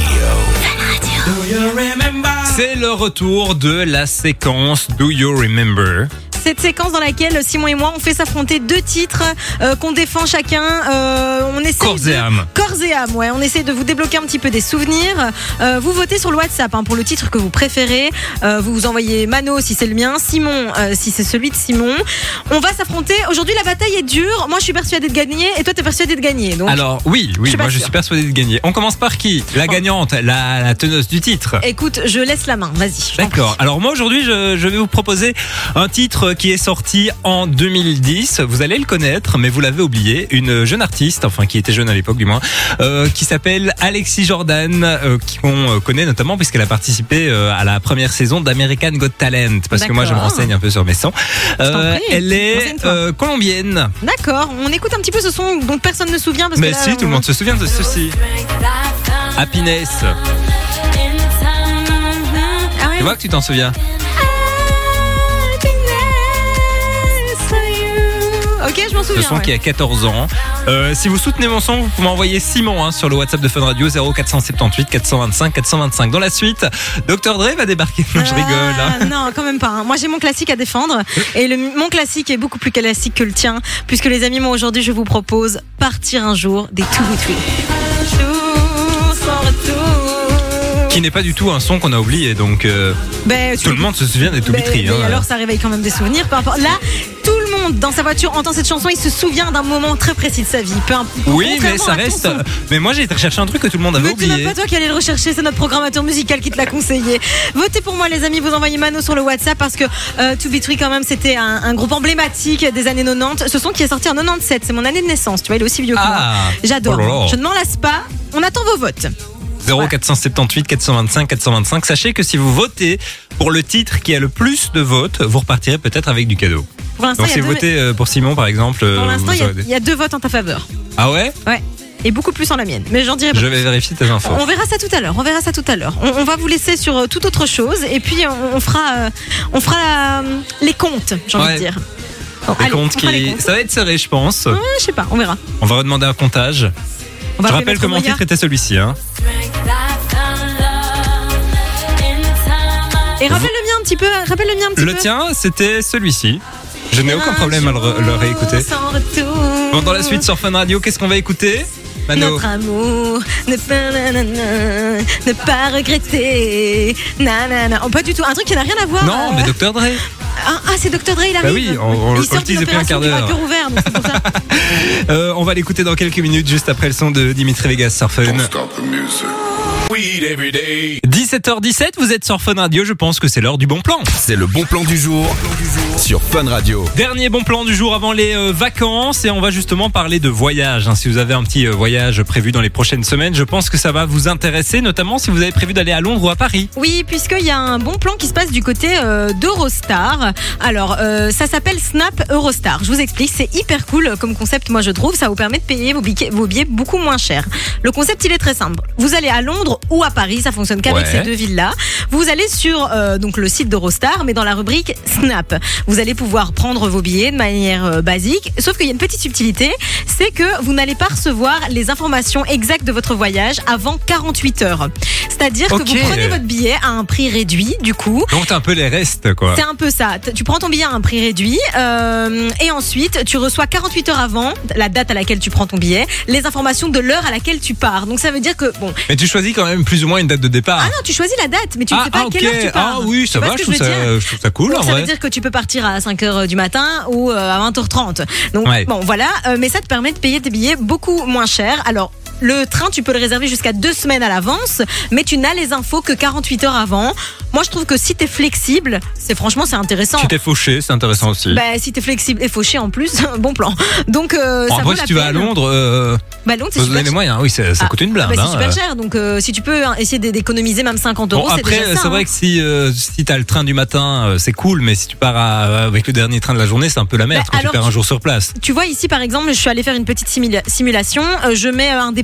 C'est le retour de la séquence Do You Remember? Cette séquence dans laquelle Simon et moi on fait s'affronter deux titres euh, qu'on défend chacun. Euh, on essaie Corps de... et âme. Corps et âme, ouais. On essaie de vous débloquer un petit peu des souvenirs. Euh, vous votez sur le WhatsApp hein, pour le titre que vous préférez. Euh, vous vous envoyez Mano si c'est le mien, Simon euh, si c'est celui de Simon. On va s'affronter. Aujourd'hui la bataille est dure. Moi je suis persuadée de gagner et toi t'es persuadée de gagner. Donc... Alors oui, Je oui, suis pas moi je sûre. suis persuadé de gagner. On commence par qui? La gagnante, la, la teneuse du titre. Écoute, je laisse la main. Vas-y. je t'en D'accord. prie. Alors moi aujourd'hui je, je vais vous proposer un titre qui est sorti en deux mille dix. Vous allez le connaître, mais vous l'avez oublié. Une jeune artiste, enfin qui était jeune à l'époque du moins, euh, qui s'appelle Alexis Jordan, euh, qu'on connaît notamment puisqu'elle a participé euh, à la première saison d'American Got Talent. Parce que moi je me D'accord. renseigne un peu sur mes sons. Euh, prie, elle est renseigne-toi. euh, colombienne. D'accord. On écoute un petit peu ce son dont personne ne se souvient parce Mais que là, si, on- tout le monde se souvient de ceci. Happiness. Ah ouais. Tu vois que tu t'en souviens. Ok, je m'en Ce souviens. son ouais. qui a quatorze ans. Euh, si vous soutenez mon son, vous pouvez m'envoyer Simon hein, sur le WhatsApp de Fun Radio zéro quatre cent soixante-dix-huit quatre cent vingt-cinq quatre cent vingt-cinq. Dans la suite, docteur Dre va débarquer. Non, je rigole. Ah, Hein. non, quand même pas. hein. Moi, j'ai mon classique à défendre. Et le, mon classique est beaucoup plus classique que le tien. Puisque les amis, moi, aujourd'hui, je vous propose Partir un jour des Two Beat Three. Un jour sans retour. Qui n'est pas du tout un son qu'on a oublié. Donc euh, Ben, tu- tout le monde se souvient des To Be Ben, Three. mais Hein. alors, ça réveille quand même des souvenirs. Peu importe. Là, tout le monde dans sa voiture entend cette chanson. Il se souvient d'un moment très précis de sa vie. Peu importe. Oui, mais Contrairement ça à ton reste. son. Mais moi, j'ai été rechercher un truc que tout le monde avait Mais tu n'as oublié. pas toi qui allais le rechercher, c'est notre programmateur musical qui te l'a conseillé. Votez pour moi les amis, vous envoyez Mano sur le WhatsApp parce que euh, To Be Three quand même c'était un, un groupe emblématique des années quatre-vingt-dix. Ce son qui est sorti en quatre-vingt-dix-sept, c'est mon année de naissance, tu vois, il est aussi vieux que moi. Ah. J'adore, Oh là là. je ne m'en lasse pas, on attend vos votes. zéro quatre cent soixante-dix-huit quatre cent vingt-cinq quatre cent vingt-cinq. Sachez que si vous votez pour le titre qui a le plus de votes, vous repartirez peut-être avec du cadeau. Pour l'instant, Donc il si y a vous deux- votez euh, pour Simon par exemple, euh, pour l'instant, vous il y a- aurez des- il y, a deux votes en ta faveur. Ah ouais? Ouais. Et beaucoup plus en la mienne. Mais j'en dirai pas. Je vais vérifier tes infos. On verra ça tout à l'heure. On verra ça tout à l'heure. On, on va vous laisser sur euh, toute autre chose et puis on, on fera, euh, on fera euh, les comptes, j'ai envie Ouais. de dire. Bon, Les allez, comptes on fera les qui... comptes. Ça va être serré, je pense. Ouais, je sais pas, on verra. On va redemander un comptage. On va Je appeler rappelle Maître que mon Moya. titre était celui-ci. Hein. Et rappelle le mien un petit peu. Rappelle le mien un petit Le peu. tien, c'était celui-ci. Je n'ai aucun Un problème à le, re- le réécouter. sans retour. Bon, dans la suite sur Fun Radio, qu'est-ce qu'on va écouter Mano. Notre amour, ne pas, nanana, ne pas regretter. Nanana. Oh, pas du tout. Un truc qui n'a rien à voir. Non, euh, mais docteur Dre. Ah, ah, c'est docteur Dre, il arrive. Bah oui, on- on- on il sort l'utilise d'une depuis un opération quart du d'heure. cœur ouvert, donc c'est pour ça. Euh, on va l'écouter dans quelques minutes, juste après le son de Dimitri Vegas sur Fun. dix-sept heures dix-sept, vous êtes sur Fun Radio, je pense que c'est l'heure du bon plan. C'est le bon plan du jour sur Fun Radio. Dernier bon plan du jour avant les euh, vacances et on va justement parler de voyage. hein. Si vous avez un petit euh, voyage prévu dans les prochaines semaines, je pense que ça va vous intéresser, notamment si vous avez prévu d'aller à Londres ou à Paris. Oui, puisqu'il y a un bon plan qui se passe du côté euh, d'Eurostar. Alors, euh, ça s'appelle Snap Eurostar. Je vous explique, c'est hyper cool comme concept, moi je trouve. Ça vous permet de payer vos billets, vos billets beaucoup moins cher. Le concept, il est très simple. Vous allez à Londres ou à Paris, ça fonctionne qu'avec Ouais. ces deux villes-là. Vous allez sur euh, donc le site d'Eurostar, mais dans la rubrique Snap. Vous allez pouvoir prendre vos billets de manière euh, basique, sauf qu'il y a une petite subtilité, c'est que vous n'allez pas recevoir les informations exactes de votre voyage avant quarante-huit heures. C'est-à-dire Ok. que vous prenez votre billet à un prix réduit, du coup. Donc t'as un peu les restes, quoi. C'est un peu ça. T- Tu prends ton billet à un prix réduit euh, et ensuite tu reçois quarante-huit heures avant la date à laquelle tu prends ton billet les informations de l'heure à laquelle tu pars. Donc ça veut dire que bon. Mais tu choisis quand même plus ou moins une date de départ. Ah non, tu choisis la date, mais tu ne ah, sais pas ah, à quelle ok. heure tu pars. Ah oui, ça Tu vois va, ce je que trouve veux ça, dire je trouve ça cool Donc, en ça vrai. veut dire que tu peux partir à cinq heures du matin ou euh, à vingt heures trente. Donc Ouais. bon voilà, euh, mais ça te permet de payer tes billets beaucoup moins cher. Alors le train, tu peux le réserver jusqu'à deux semaines à l'avance, mais tu n'as les infos que quarante-huit heures avant. Moi, je trouve que si t'es flexible, c'est franchement c'est intéressant. Tu t'es fauché, c'est intéressant aussi. Bah, si t'es flexible et fauché en plus, bon plan. Donc euh, Bon, ça après, vaut si la tu vas à peine. Londres, euh, Bah Londres, c'est faut se super donner les cher. moyens. Oui, ça, ça Ah, coûte une blinde. bah, c'est hein, super euh. cher, donc euh, si tu peux hein, essayer d'é- d'économiser même cinquante euros, Bon, c'est après, déjà ça. c'est vrai hein. que si, euh, si t'as le train du matin, euh, c'est cool, mais si tu pars à- avec le dernier train de la journée, c'est un peu la merde Bah, quand tu alors, perds un tu- jour sur place. Tu vois ici par exemple, je suis allée faire une petite simula- simulation. Euh, je mets euh, un départ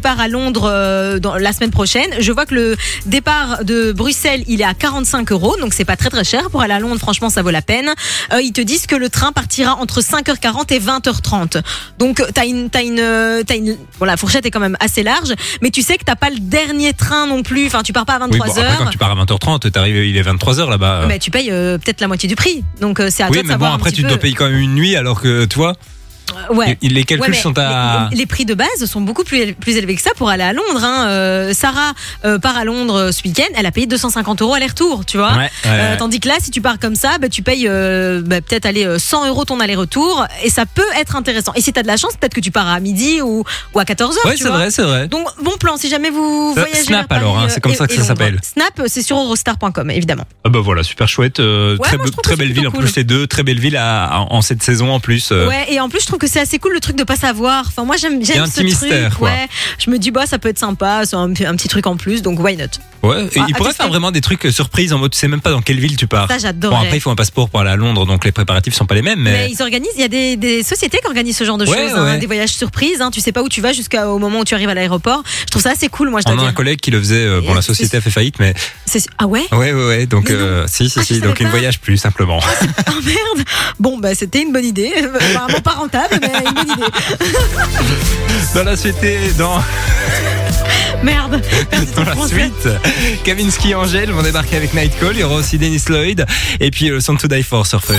part à Londres euh, dans, la semaine prochaine. Je vois que le départ de Bruxelles, il est à quarante-cinq euros, donc c'est pas très très cher pour aller à Londres. Franchement, ça vaut la peine. Euh, ils te disent que le train partira entre cinq heures quarante et vingt heures trente. Donc t'as une, t'as une, t'as une, bon la fourchette est quand même assez large, mais tu sais que t'as pas le dernier train non plus. Enfin, tu pars pas à vingt-trois oui, bon, heures. Après, quand tu pars à vingt heures trente, t'arrives, il est vingt-trois heures là-bas. Mais tu payes euh, peut-être la moitié du prix. Donc euh, c'est à oui, toi de mais savoir bon, après un petit tu peu. dois payer quand même une nuit, alors que tu vois. Ouais. Les calculs ouais, sont à. Les, les prix de base sont beaucoup plus, plus élevés que ça pour aller à Londres. Hein. Euh, Sarah euh, part à Londres ce week-end, elle a payé deux cent cinquante euros aller-retour, tu vois. Ouais, ouais, euh, ouais. Tandis que là, si tu pars comme ça, bah, tu payes euh, bah, peut-être aller cent euros ton aller-retour et ça peut être intéressant. Et si t'as de la chance, peut-être que tu pars à midi ou, ou à quatorze heures. Ouais, tu c'est vois. vrai, c'est vrai. Donc bon plan, si jamais vous Ça, voyagez. Snap à Paris, alors, hein, c'est comme et- ça que et ça Londres. s'appelle. Snap, c'est sur eurostar point com évidemment. Ah bah voilà, super chouette. Euh, Ouais, très moi, je trouve très que belle c'est ville en plutôt plus, cool. les deux. Très belle ville à, à- en cette saison en plus. euh. Ouais, et en plus je trouve que c'est assez cool le truc de pas savoir. Enfin moi j'aime y a j'aime un ce petit mystère, truc. quoi. Ouais, je me dis bah ça peut être sympa, c'est un, un petit truc en plus, donc why not. Ouais, et Ah, ils à pourraient tester. faire vraiment des trucs euh, surprises en mode tu sais même pas dans quelle ville tu pars. Ça, j'adorerais. Bon après il faut un passeport pour aller à Londres, donc les préparatifs sont pas les mêmes, Mais, mais. ils organisent, il y a des, des sociétés qui organisent ce genre de Ouais, choses, hein, ouais. des voyages surprises. Hein, tu sais pas où tu vas jusqu'au moment où tu arrives à l'aéroport. Je trouve ça assez cool, moi je dois On a un dire. collègue qui le faisait. euh, bon, Et la c'est- société a fait faillite, mais. C'est- Ah ouais. Ouais, ouais, ouais. Donc, Mais non. euh, si, si, Ah, je si. savais Donc, une pas. voyage plus simplement. Ah merde. Bon bah c'était une bonne idée. Apparemment pas rentable, mais une bonne idée. Dans la suite, dans, Merde. Perdu ton dans la français. suite, Kavinsky et Angèle vont débarquer avec Nightcall. Il y aura aussi Dennis Lloyd et puis le son To Die For sur Fun.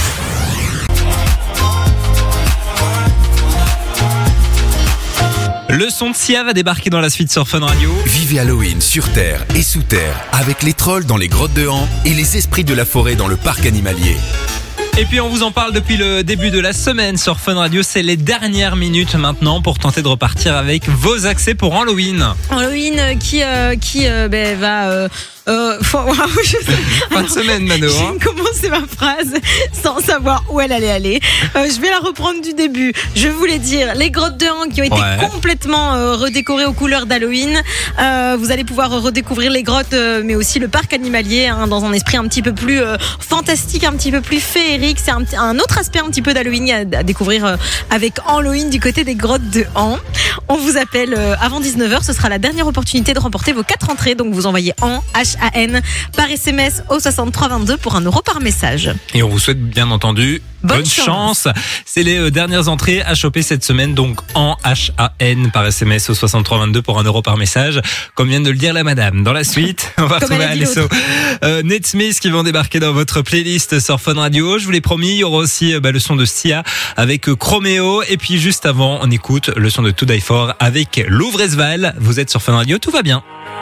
Le son de Sia va débarquer dans la suite sur Fun Radio. Vivez Halloween sur Terre et sous terre avec les trolls dans les grottes de Han et les esprits de la forêt dans le parc animalier. Et puis on vous en parle depuis le début de la semaine sur Fun Radio. C'est les dernières minutes maintenant pour tenter de repartir avec vos accès pour Halloween. Halloween euh, qui euh, qui euh, ben, va. Euh, euh, faut- waouh, je sais- Fin de semaine, Mano. Je hein. viens de commencer ma phrase sans savoir où elle allait aller. Euh, je vais la reprendre du début. Je voulais dire les grottes de Han qui ont été Ouais. complètement euh, redécorées aux couleurs d'Halloween. Euh, vous allez pouvoir redécouvrir les grottes, euh, mais aussi le parc animalier hein, dans un esprit un petit peu plus euh, fantastique, un petit peu plus féerique. C'est un, petit- un autre aspect un petit peu d'Halloween à, à découvrir euh, avec Halloween du côté des grottes de Han. On vous appelle euh, avant dix-neuf heures. Ce sera la dernière opportunité de remporter vos quatre entrées. Donc vous envoyez Han, H A N, par S M S au soixante-trois vingt-deux pour un euro par message. Et on vous souhaite bien entendu Bonne bonne, chance. chance. C'est les euh, dernières entrées à choper cette semaine, donc en H A N par S M S au soixante-trois vingt-deux pour un euro par message, comme vient de le dire la madame. Dans la suite, on va Comme retrouver elle a dit Alesso, euh, Nate Smith qui vont débarquer dans votre playlist sur Fun Radio. Je vous l'ai promis, il y aura aussi euh, bah, le son de Sia avec euh, Chromeo. Et puis juste avant, on écoute le son de To Die For avec Louvresval. Vous êtes sur Fun Radio, tout va bien.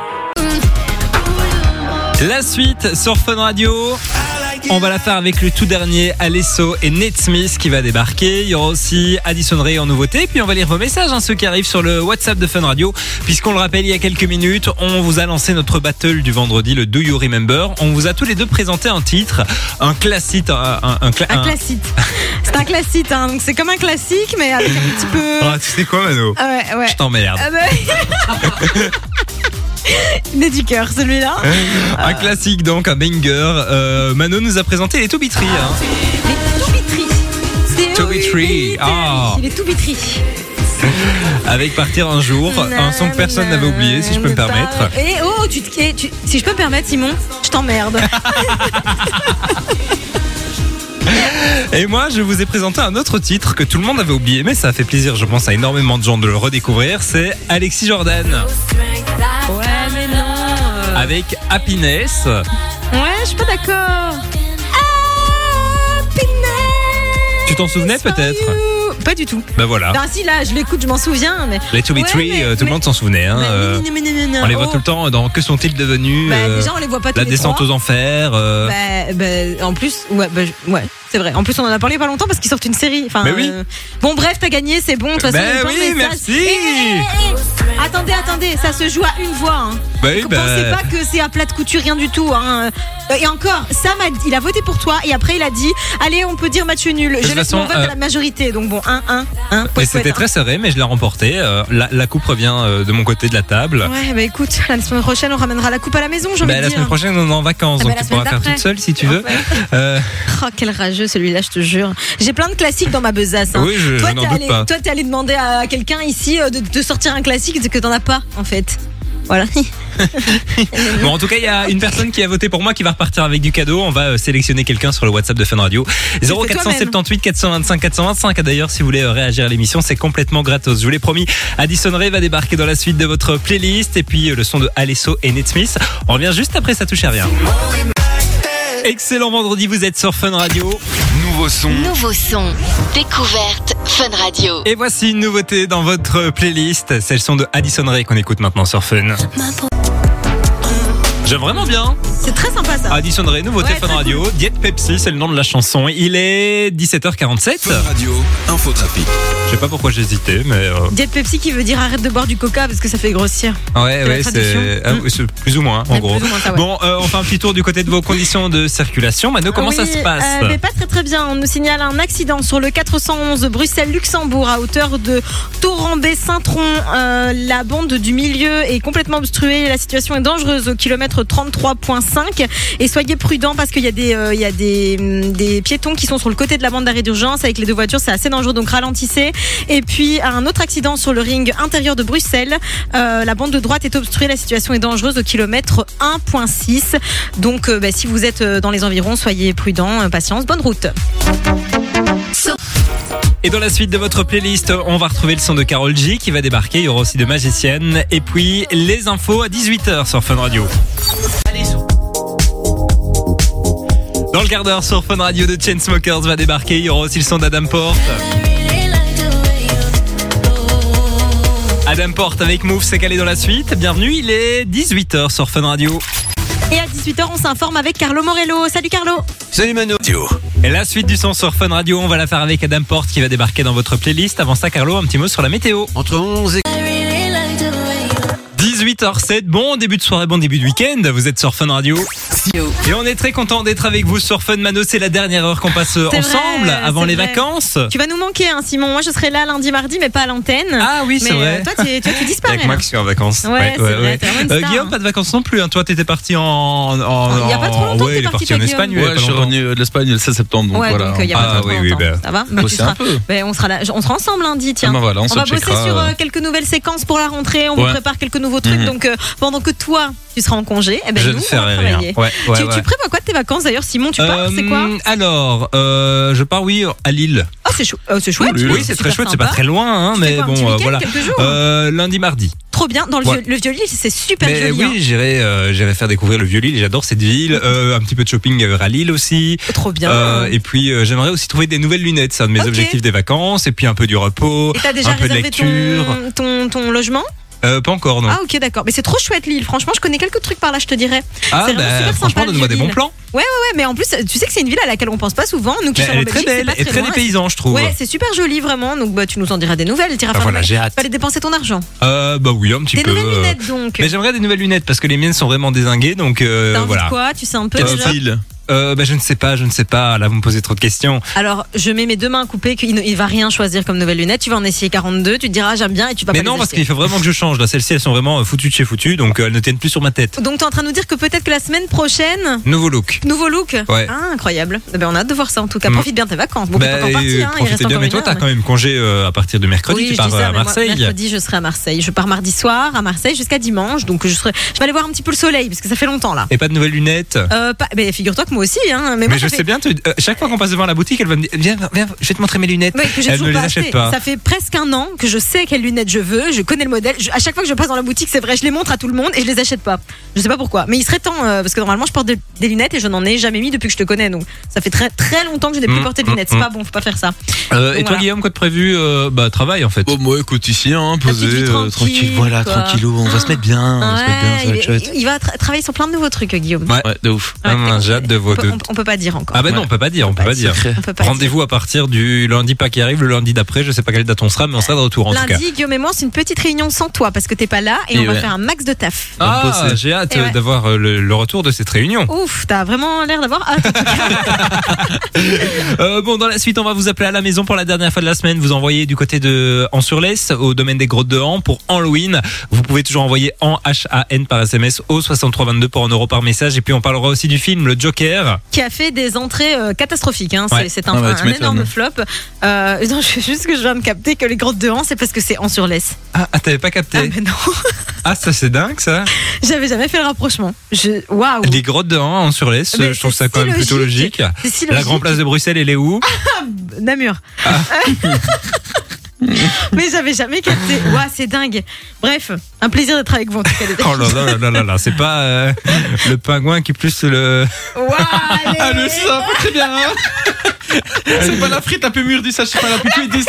La suite sur Fun Radio. On va la faire avec le tout dernier Alesso et Nate Smith qui va débarquer. Il y aura aussi Addison Rae en nouveauté. Puis on va lire vos messages, hein, ceux qui arrivent sur le WhatsApp de Fun Radio. Puisqu'on le rappelle, il y a quelques minutes, on vous a lancé notre battle du vendredi, le Do You Remember. On vous a tous les deux présenté un titre, un classique, un, un, un, cla- Un un- classique. C'est un classique, hein, donc c'est comme un classique, mais avec un petit peu. Ah, tu sais quoi, Mano? Ah ouais, ouais. Je t'emmerde. Ah bah- Il est du cœur celui-là. Un classique donc, un banger. Euh, Mano nous a présenté les Toubitry. Hein. Les Toubitry. C'est To eux, Be les Tree. Toubitry. Ah. Les Toubitry. Avec Partir un jour, un son que personne n'avait oublié, si je peux me permettre. Et oh, tu, te- et tu- si je peux me permettre, Simon, je t'emmerde. Et moi, je vous ai présenté un autre titre que tout le monde avait oublié, mais ça a fait plaisir, je pense, à énormément de gens de le redécouvrir. C'est Alexis Jordan Ouais, mais non. euh, avec Happiness. Ouais, je suis pas d'accord. Happiness. Tu t'en souvenais for peut-être? you. Pas du tout. Ben voilà. Ben si, là, je l'écoute, je m'en souviens. Mais... Les To Be Ouais, Tree, mais- euh, tout le mais- monde s'en souvenait. Hein, mais- euh, mais- mais- mais- mais- on les voit oh. tout le temps dans Que sont-ils devenus Bah, euh, déjà, on les voit pas tous La les descente trois. aux enfers. euh, Bah, bah, en plus, ouais, bah, je- ouais, c'est vrai. En plus, on en a parlé il y a pas longtemps parce qu'ils sortent une série. Enfin, Mais oui. euh, Bon, bref, t'as gagné, c'est bon. De toute façon, Ben il y a plein de oui, messages. merci. Eh, eh, eh, eh. Attendez, attendez, ça se joue à une voix. Hein. Bah oui, Ne bah- pensez pas que c'est à plat de couture, rien du tout. Hein. Euh, Et encore, Sam a, il a voté pour toi et après il a dit, allez, on peut dire match nul. Je toute laisse façon, mon vote euh, à la majorité. Donc bon, un, un, un. Et c'était très serré, mais je l'ai remporté. Euh, la, la coupe revient euh, de mon côté de la table. Ouais, bah écoute, la semaine prochaine, on ramènera la coupe à la maison, j'ai envie Bah, de la dire. semaine prochaine, on est en vacances, Ah donc bah, la tu pourras semaine faire d'après. toute seule si tu veux. Ouais. Euh, Oh, quelle rage. avantageux celui-là, je te jure. J'ai plein de classiques dans ma besace. Hein. Oui, je, toi, je n'en t'es doute allé, pas. toi, t'es allé demander à quelqu'un ici euh, de, de sortir un classique que t'en as pas, en fait. Voilà. Bon, en tout cas, il y a une personne qui a voté pour moi qui va repartir avec du cadeau. On va euh, sélectionner quelqu'un sur le WhatsApp de Fun Radio. zéro quatre cent soixante-dix-huit quatre cent vingt-cinq quatre cent vingt-cinq. D'ailleurs, si vous voulez euh, réagir à l'émission, c'est complètement gratos. Je vous l'ai promis, Addison Rae va débarquer dans la suite de votre playlist. Et puis, euh, le son de Alesso et Nate Smith. On revient juste après, ça touche à rien. Excellent vendredi, vous êtes sur Fun Radio. Nouveau son. Nouveau son. Découverte Fun Radio. Et voici une nouveauté dans votre playlist. C'est le son de Addison Rae qu'on écoute maintenant sur Fun. J'aime vraiment bien. C'est très sympa ça. Addison Rae, nouveauté Ouais, Fun très Radio. Diet Pepsi, c'est le nom de la chanson. Il est dix-sept heures quarante-sept. Fun Radio, infotrafic. Je sais pas pourquoi j'hésitais, mais. Euh... Diet Pepsi qui veut dire arrête de boire du coca parce que ça fait grossir. Ouais, la ouais, traduction. c'est ah, oui, c'est plus ou moins, en Ouais, gros. plus ou moins ça, ouais. Bon, euh, on fait un petit tour du côté de vos conditions de circulation. Mano, comment Oui, ça se passe euh, mais pas très très bien. On nous signale un accident sur le quatre cent onze Bruxelles-Luxembourg à hauteur de Torrambé-Saint-Tron. Euh, la bande du milieu est complètement obstruée. La situation est dangereuse au kilomètre trente-trois virgule cinq. Et soyez prudents parce qu'il y a des, euh, il y a des, des piétons qui sont sur le côté de la bande d'arrêt d'urgence avec les deux voitures. C'est assez dangereux, donc ralentissez. Et puis un autre accident sur le ring intérieur de Bruxelles. Euh, la bande de droite est obstruée. La situation est dangereuse au kilomètre un virgule six. Donc euh, bah, si vous êtes dans les environs, soyez prudents. Euh, patience, bonne route. Et dans la suite de votre playlist, on va retrouver le son de Karol G qui va débarquer. Il y aura aussi de Magicienne. Et puis les infos à dix-huit heures sur Fun Radio. Dans le quart d'heure sur Fun Radio, de Chainsmokers va débarquer. Il y aura aussi le son d'Adam Porte. Adam Porte avec Move, c'est calé dans la suite. Bienvenue, il est dix-huit heures sur Fun Radio. Et à dix-huit heures, on s'informe avec Carlo Morello. Salut Carlo. Salut Mano. Et la suite du son sur Fun Radio, on va la faire avec Adam Porte qui va débarquer dans votre playlist. Avant ça, Carlo, un petit mot sur la météo. Entre onze et dix-huit heures sept, bon début de soirée, bon début de week-end, vous êtes sur Fun Radio. Et on est très content d'être avec vous sur Fun Mano, c'est la dernière heure qu'on passe C'est ensemble vrai, avant c'est les vrai. vacances. Tu vas nous manquer, hein, Simon. Moi, je serai là lundi, mardi, mais pas à l'antenne. Ah oui, c'est mais, vrai. euh, toi, tu, toi, tu disparais. Avec moi là. qui suis en vacances. Ouais, c'est vrai, t'es vraiment une Euh, star, Guillaume, hein. pas de vacances non plus, hein. Toi t'étais parti en, en Il y a pas trop longtemps que ouais, t'es il est parti, parti en toi, Espagne. Guillaume. il y a Ouais, pas je suis longtemps. revenu de l'Espagne le seize septembre, donc Ouais, voilà. donc il y a Ah, pas trop oui, oui, longtemps. ben, Ça va Bah, bosser tu seras- un peu. ben, on sera là, on sera ensemble lundi, tiens. Ah, bah voilà, on on se va bosser checkera, sur euh, euh. quelques nouvelles séquences pour la rentrée. On Ouais. vous prépare quelques nouveaux trucs. Mhm. Donc euh, pendant que toi, tu seras en congé, eh ben Je nous, ne on ferai va rien. travailler. Ouais, ouais, tu, ouais. tu prévois quoi de tes vacances d'ailleurs, Simon? Tu pars, c'est quoi? Euh, Alors, euh, je pars, oui, à Lille. Oh, c'est chou- euh, c'est chouette. Oui, Oui, c'est très chouette, c'est pas très loin, hein, Tu fais mais quoi, un bon, petit euh, week-end, voilà. quelques jours Euh, lundi, mardi. Trop bien. Dans le, Ouais. vieux, le Vieux-Lille, c'est super Mais joli. oui, hein. j'irai, euh, j'irai faire découvrir le Vieux-Lille. J'adore cette ville. Euh, un petit peu de shopping à Lille aussi. Trop bien. Euh, et puis, euh, j'aimerais aussi trouver des nouvelles lunettes. C'est un de mes Ok. objectifs des vacances. Et puis un peu du repos, Et t'as déjà un peu de réservé lecture. ton, ton, ton logement? Euh, pas encore, non. Ah ok, d'accord. Mais c'est trop chouette Lille. Franchement, je connais quelques trucs par là, je te dirais. Ah, c'est vraiment bah, super franchement, sympa, le donne-moi des bons Vieux-Lille. plans. Ouais, mais en plus, tu sais que c'est une ville à laquelle on pense pas souvent. Nous qui Mais sommes elle en est très Belgique, c'est belle pas et très loin. dépaysant, je trouve. Ouais, c'est super joli vraiment. Donc bah tu nous en diras des nouvelles. T'iras Bah faire voilà, le- j'ai hâte. Fallait dépenser ton argent. Euh, bah oui, un petit Des peu. nouvelles euh, lunettes donc. Mais j'aimerais des nouvelles lunettes parce que les miennes sont vraiment dézinguées, donc euh, T'as envie voilà. de quoi? Tu sais un peu Quel déjà. style? Euh, bah je ne sais pas, je ne sais pas. Là, vous me posez trop de questions. Alors, je mets mes deux mains coupées qu'il ne il va rien choisir comme nouvelles lunettes. Tu vas en essayer quarante-deux. Tu te diras j'aime bien et tu vas Mais pas non, les parce acheter. qu'il faut vraiment que je change. Là, celles-ci, elles sont vraiment euh, foutues de chez foutues, donc euh, elles ne tiennent plus sur ma tête. Donc t'es en train de nous dire que peut-être que la semaine prochaine. Nouveau look. Nouveau look. Ouais. Ah, incroyable. Eh ben, on a hâte de voir ça en tout cas. Mm. Profite bien de tes vacances. Bon, Bah, t'es pas encore parti, hein. Il profitez reste bien, encore mais une toi, heure, t'as mais- quand même congé euh, à partir de mercredi. Oui, tu je pars dis ça, euh, à mais moi, Marseille. mercredi, je serai à Marseille. Je pars mardi soir à Marseille jusqu'à dimanche. Donc, je, serai, je vais aller voir un petit peu le soleil parce que ça fait longtemps là. Et pas de nouvelles lunettes. Euh, pas, mais figure-toi que moi aussi, hein. Mais, moi, Mais je ça sais fait- bien, tu- euh, chaque fois qu'on passe devant la boutique, elle va me dire viens, viens, je vais te montrer mes lunettes. Ouais, que j'ai Elle toujours ne les pas achète acheté. pas. Ça fait presque un an que je sais quelles lunettes je veux. Je connais le modèle. Je- à chaque fois que je passe dans la boutique, c'est vrai, je les montre à tout le monde et je les achète pas. Je sais pas pourquoi. Mais il serait temps euh, parce que normalement, je porte de- des lunettes et je n'en ai jamais mis depuis que je te connais. Donc, ça fait très très longtemps que je n'ai plus Mm, porté de mm, lunettes. C'est mm. pas bon, faut pas faire ça. Euh, Donc et toi, voilà. Guillaume, quoi de prévu euh, Bah, travail en fait. Bon, moi, écoute, ici, hein, posé, petite vie euh, tranquille, tranquille, voilà, quoi. tranquillou, on va se mettre bien, on va se mettre bien, ça va Ouais, être il, chouette. il va tra- travailler sur plein de nouveaux trucs, Guillaume. Ouais. Ouais, de ouf. Ah, mince, j'ai hâte de on, voir. peut, de- on, on peut pas dire encore. Ah bah non, Ouais. on peut pas dire, on peut pas dire. On peut pas dire. Rendez-vous à partir du lundi pas qui arrive, le lundi d'après, je sais pas quelle date on sera, mais on sera de retour en tout cas. Lundi, Guillaume et moi, c'est une petite réunion sans toi parce que t'es pas là et, Et on va ouais. faire un max de taf. Ah, bosser. j'ai hâte Et ouais. d'avoir euh, le, le retour de cette réunion. Ouf, t'as vraiment l'air d'avoir hâte. En tout cas. Euh, bon, dans la suite, on va vous appeler à la maison pour la dernière fois de la semaine. Vous envoyez du côté de An-sur-Lesse, au domaine des Grottes de Han, pour Halloween. Vous pouvez toujours envoyer en H A N par S M S au soixante-trois vingt-deux pour un euro par message. Et puis, on parlera aussi du film Le Joker. hier. Qui a fait des entrées euh, catastrophiques. Hein. Ouais. C'est, c'est un, Ah ouais, un tu m'étonnes. énorme flop. Euh, non, je, juste que je viens de capter que les grottes de Han, c'est parce que c'est en sur laisse. Ah, ah, t'avais pas capté? Ah, mais non. Ah, ça c'est dingue ça. J'avais jamais fait le rapprochement. Je... Waouh. Les grottes de Han en Surlesse, Mais je trouve c'est ça quand si même plutôt logique. C'est si La logique. grande place de Bruxelles, elle est où? Namur. Mais j'avais jamais capté. Waouh, c'est dingue. Bref, un plaisir d'être avec vous en tout cas. les Oh là là là là là, c'est pas euh, le pingouin qui plus le. Waouh, allez. Ah, le ça, pas très bien. Hein. C'est pas la frite un peu mûre du ça, c'est pas la plus cuite.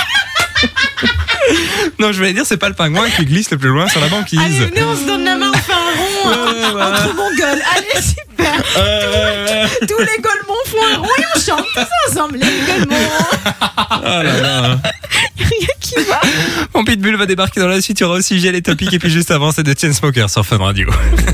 Non, je voulais dire, c'est pas le pingouin qui glisse le plus loin sur la banquise. Allez, venez, on se donne la main, on fait un rond Ouais, voilà. entre mongols. Allez, super. Euh, Tous les golemons font un rond et on chante tous ensemble. Les golemons. Oh là là. Rien qui va. Mon pitbull va débarquer dans la suite, il y aura aussi Gel et Topic, et puis juste avant, c'est de Chainsmokers sur Fun Radio.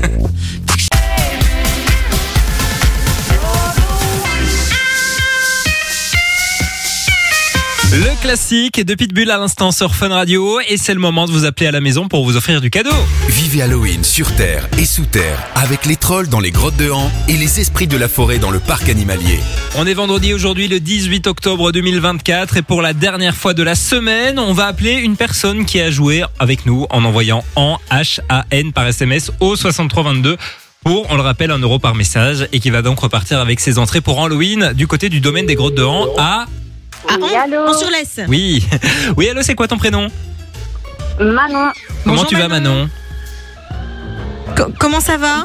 Le classique de Pitbull à l'instant sur Fun Radio, et c'est le moment de vous appeler à la maison pour vous offrir du cadeau. Vivez Halloween sur Terre et sous Terre avec les trolls dans les grottes de Han et les esprits de la forêt dans le parc animalier. On est vendredi aujourd'hui, le dix-huit octobre deux mille vingt-quatre, et pour la dernière fois de la semaine, on va appeler une personne qui a joué avec nous en envoyant en H A N par S M S au soixante-trois vingt-deux pour, on le rappelle, un euro par message, et qui va donc repartir avec ses entrées pour Halloween du côté du domaine des grottes de Han à... Ah, Oui, en, allô en surlaisse. Oui, oui, allô, c'est quoi ton prénom? Manon, Comment Bonjour, tu vas Manon? Co- comment ça va?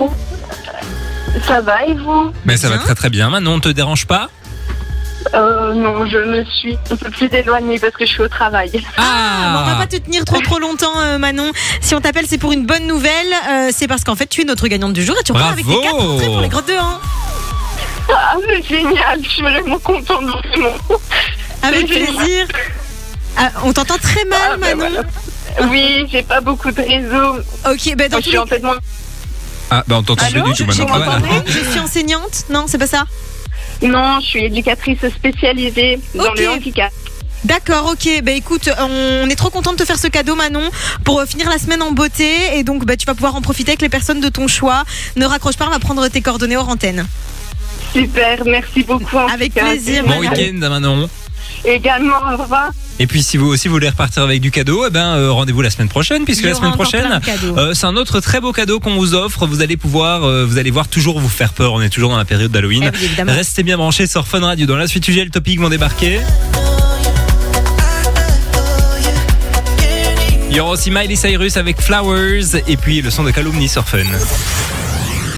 ça va et vous? Mais ça va Bien. très très bien. Manon, on te dérange pas? euh, Non, je me suis un peu plus éloignée parce que je suis au travail. Ah, bon, on va pas te tenir trop trop longtemps, euh, Manon. Si on t'appelle, c'est pour une bonne nouvelle. Euh, c'est parce qu'en fait, tu es notre gagnante du jour et tu repars avec Bravo. tes quatre entrées pour les grottes de Han. Ah, c'est génial, je suis vraiment contente, vraiment. Avec C'est génial. plaisir. Ah, on t'entend très mal, Ah, ben Manon. voilà. Oui, j'ai pas beaucoup de réseau. Ok, ben dans Je tous suis les en fait mon... Ah, bah on t'entend Allô, plus du tout je- Manon. vous Ah, voilà. m'entendez? je suis enseignante. Non, c'est pas ça. Non, je suis éducatrice spécialisée dans Ok. le handicap. D'accord, ok. Bah écoute, on est trop content de te faire ce cadeau, Manon, pour euh, finir la semaine en beauté. Et donc, bah, tu vas pouvoir en profiter avec les personnes de ton choix. Ne raccroche pas, on va prendre tes coordonnées hors antenne. Super, merci beaucoup. en Avec tout cas. plaisir, Bon Manon. week-end Manon. Également, au revoir. Et puis si vous aussi voulez repartir avec du cadeau, eh ben euh, rendez-vous la semaine prochaine, puisque Il y la aura semaine encore prochaine, plein de cadeaux. euh, c'est un autre très beau cadeau qu'on vous offre. Vous allez pouvoir, euh, vous allez voir, toujours vous faire peur. On est toujours dans la période d'Halloween. Eh oui, évidemment. Restez bien branchés sur Fun Radio. Dans la suite, Gel et Topic vont débarquer. Il y aura aussi Miley Cyrus avec Flowers, et puis le son de Calumny sur Fun.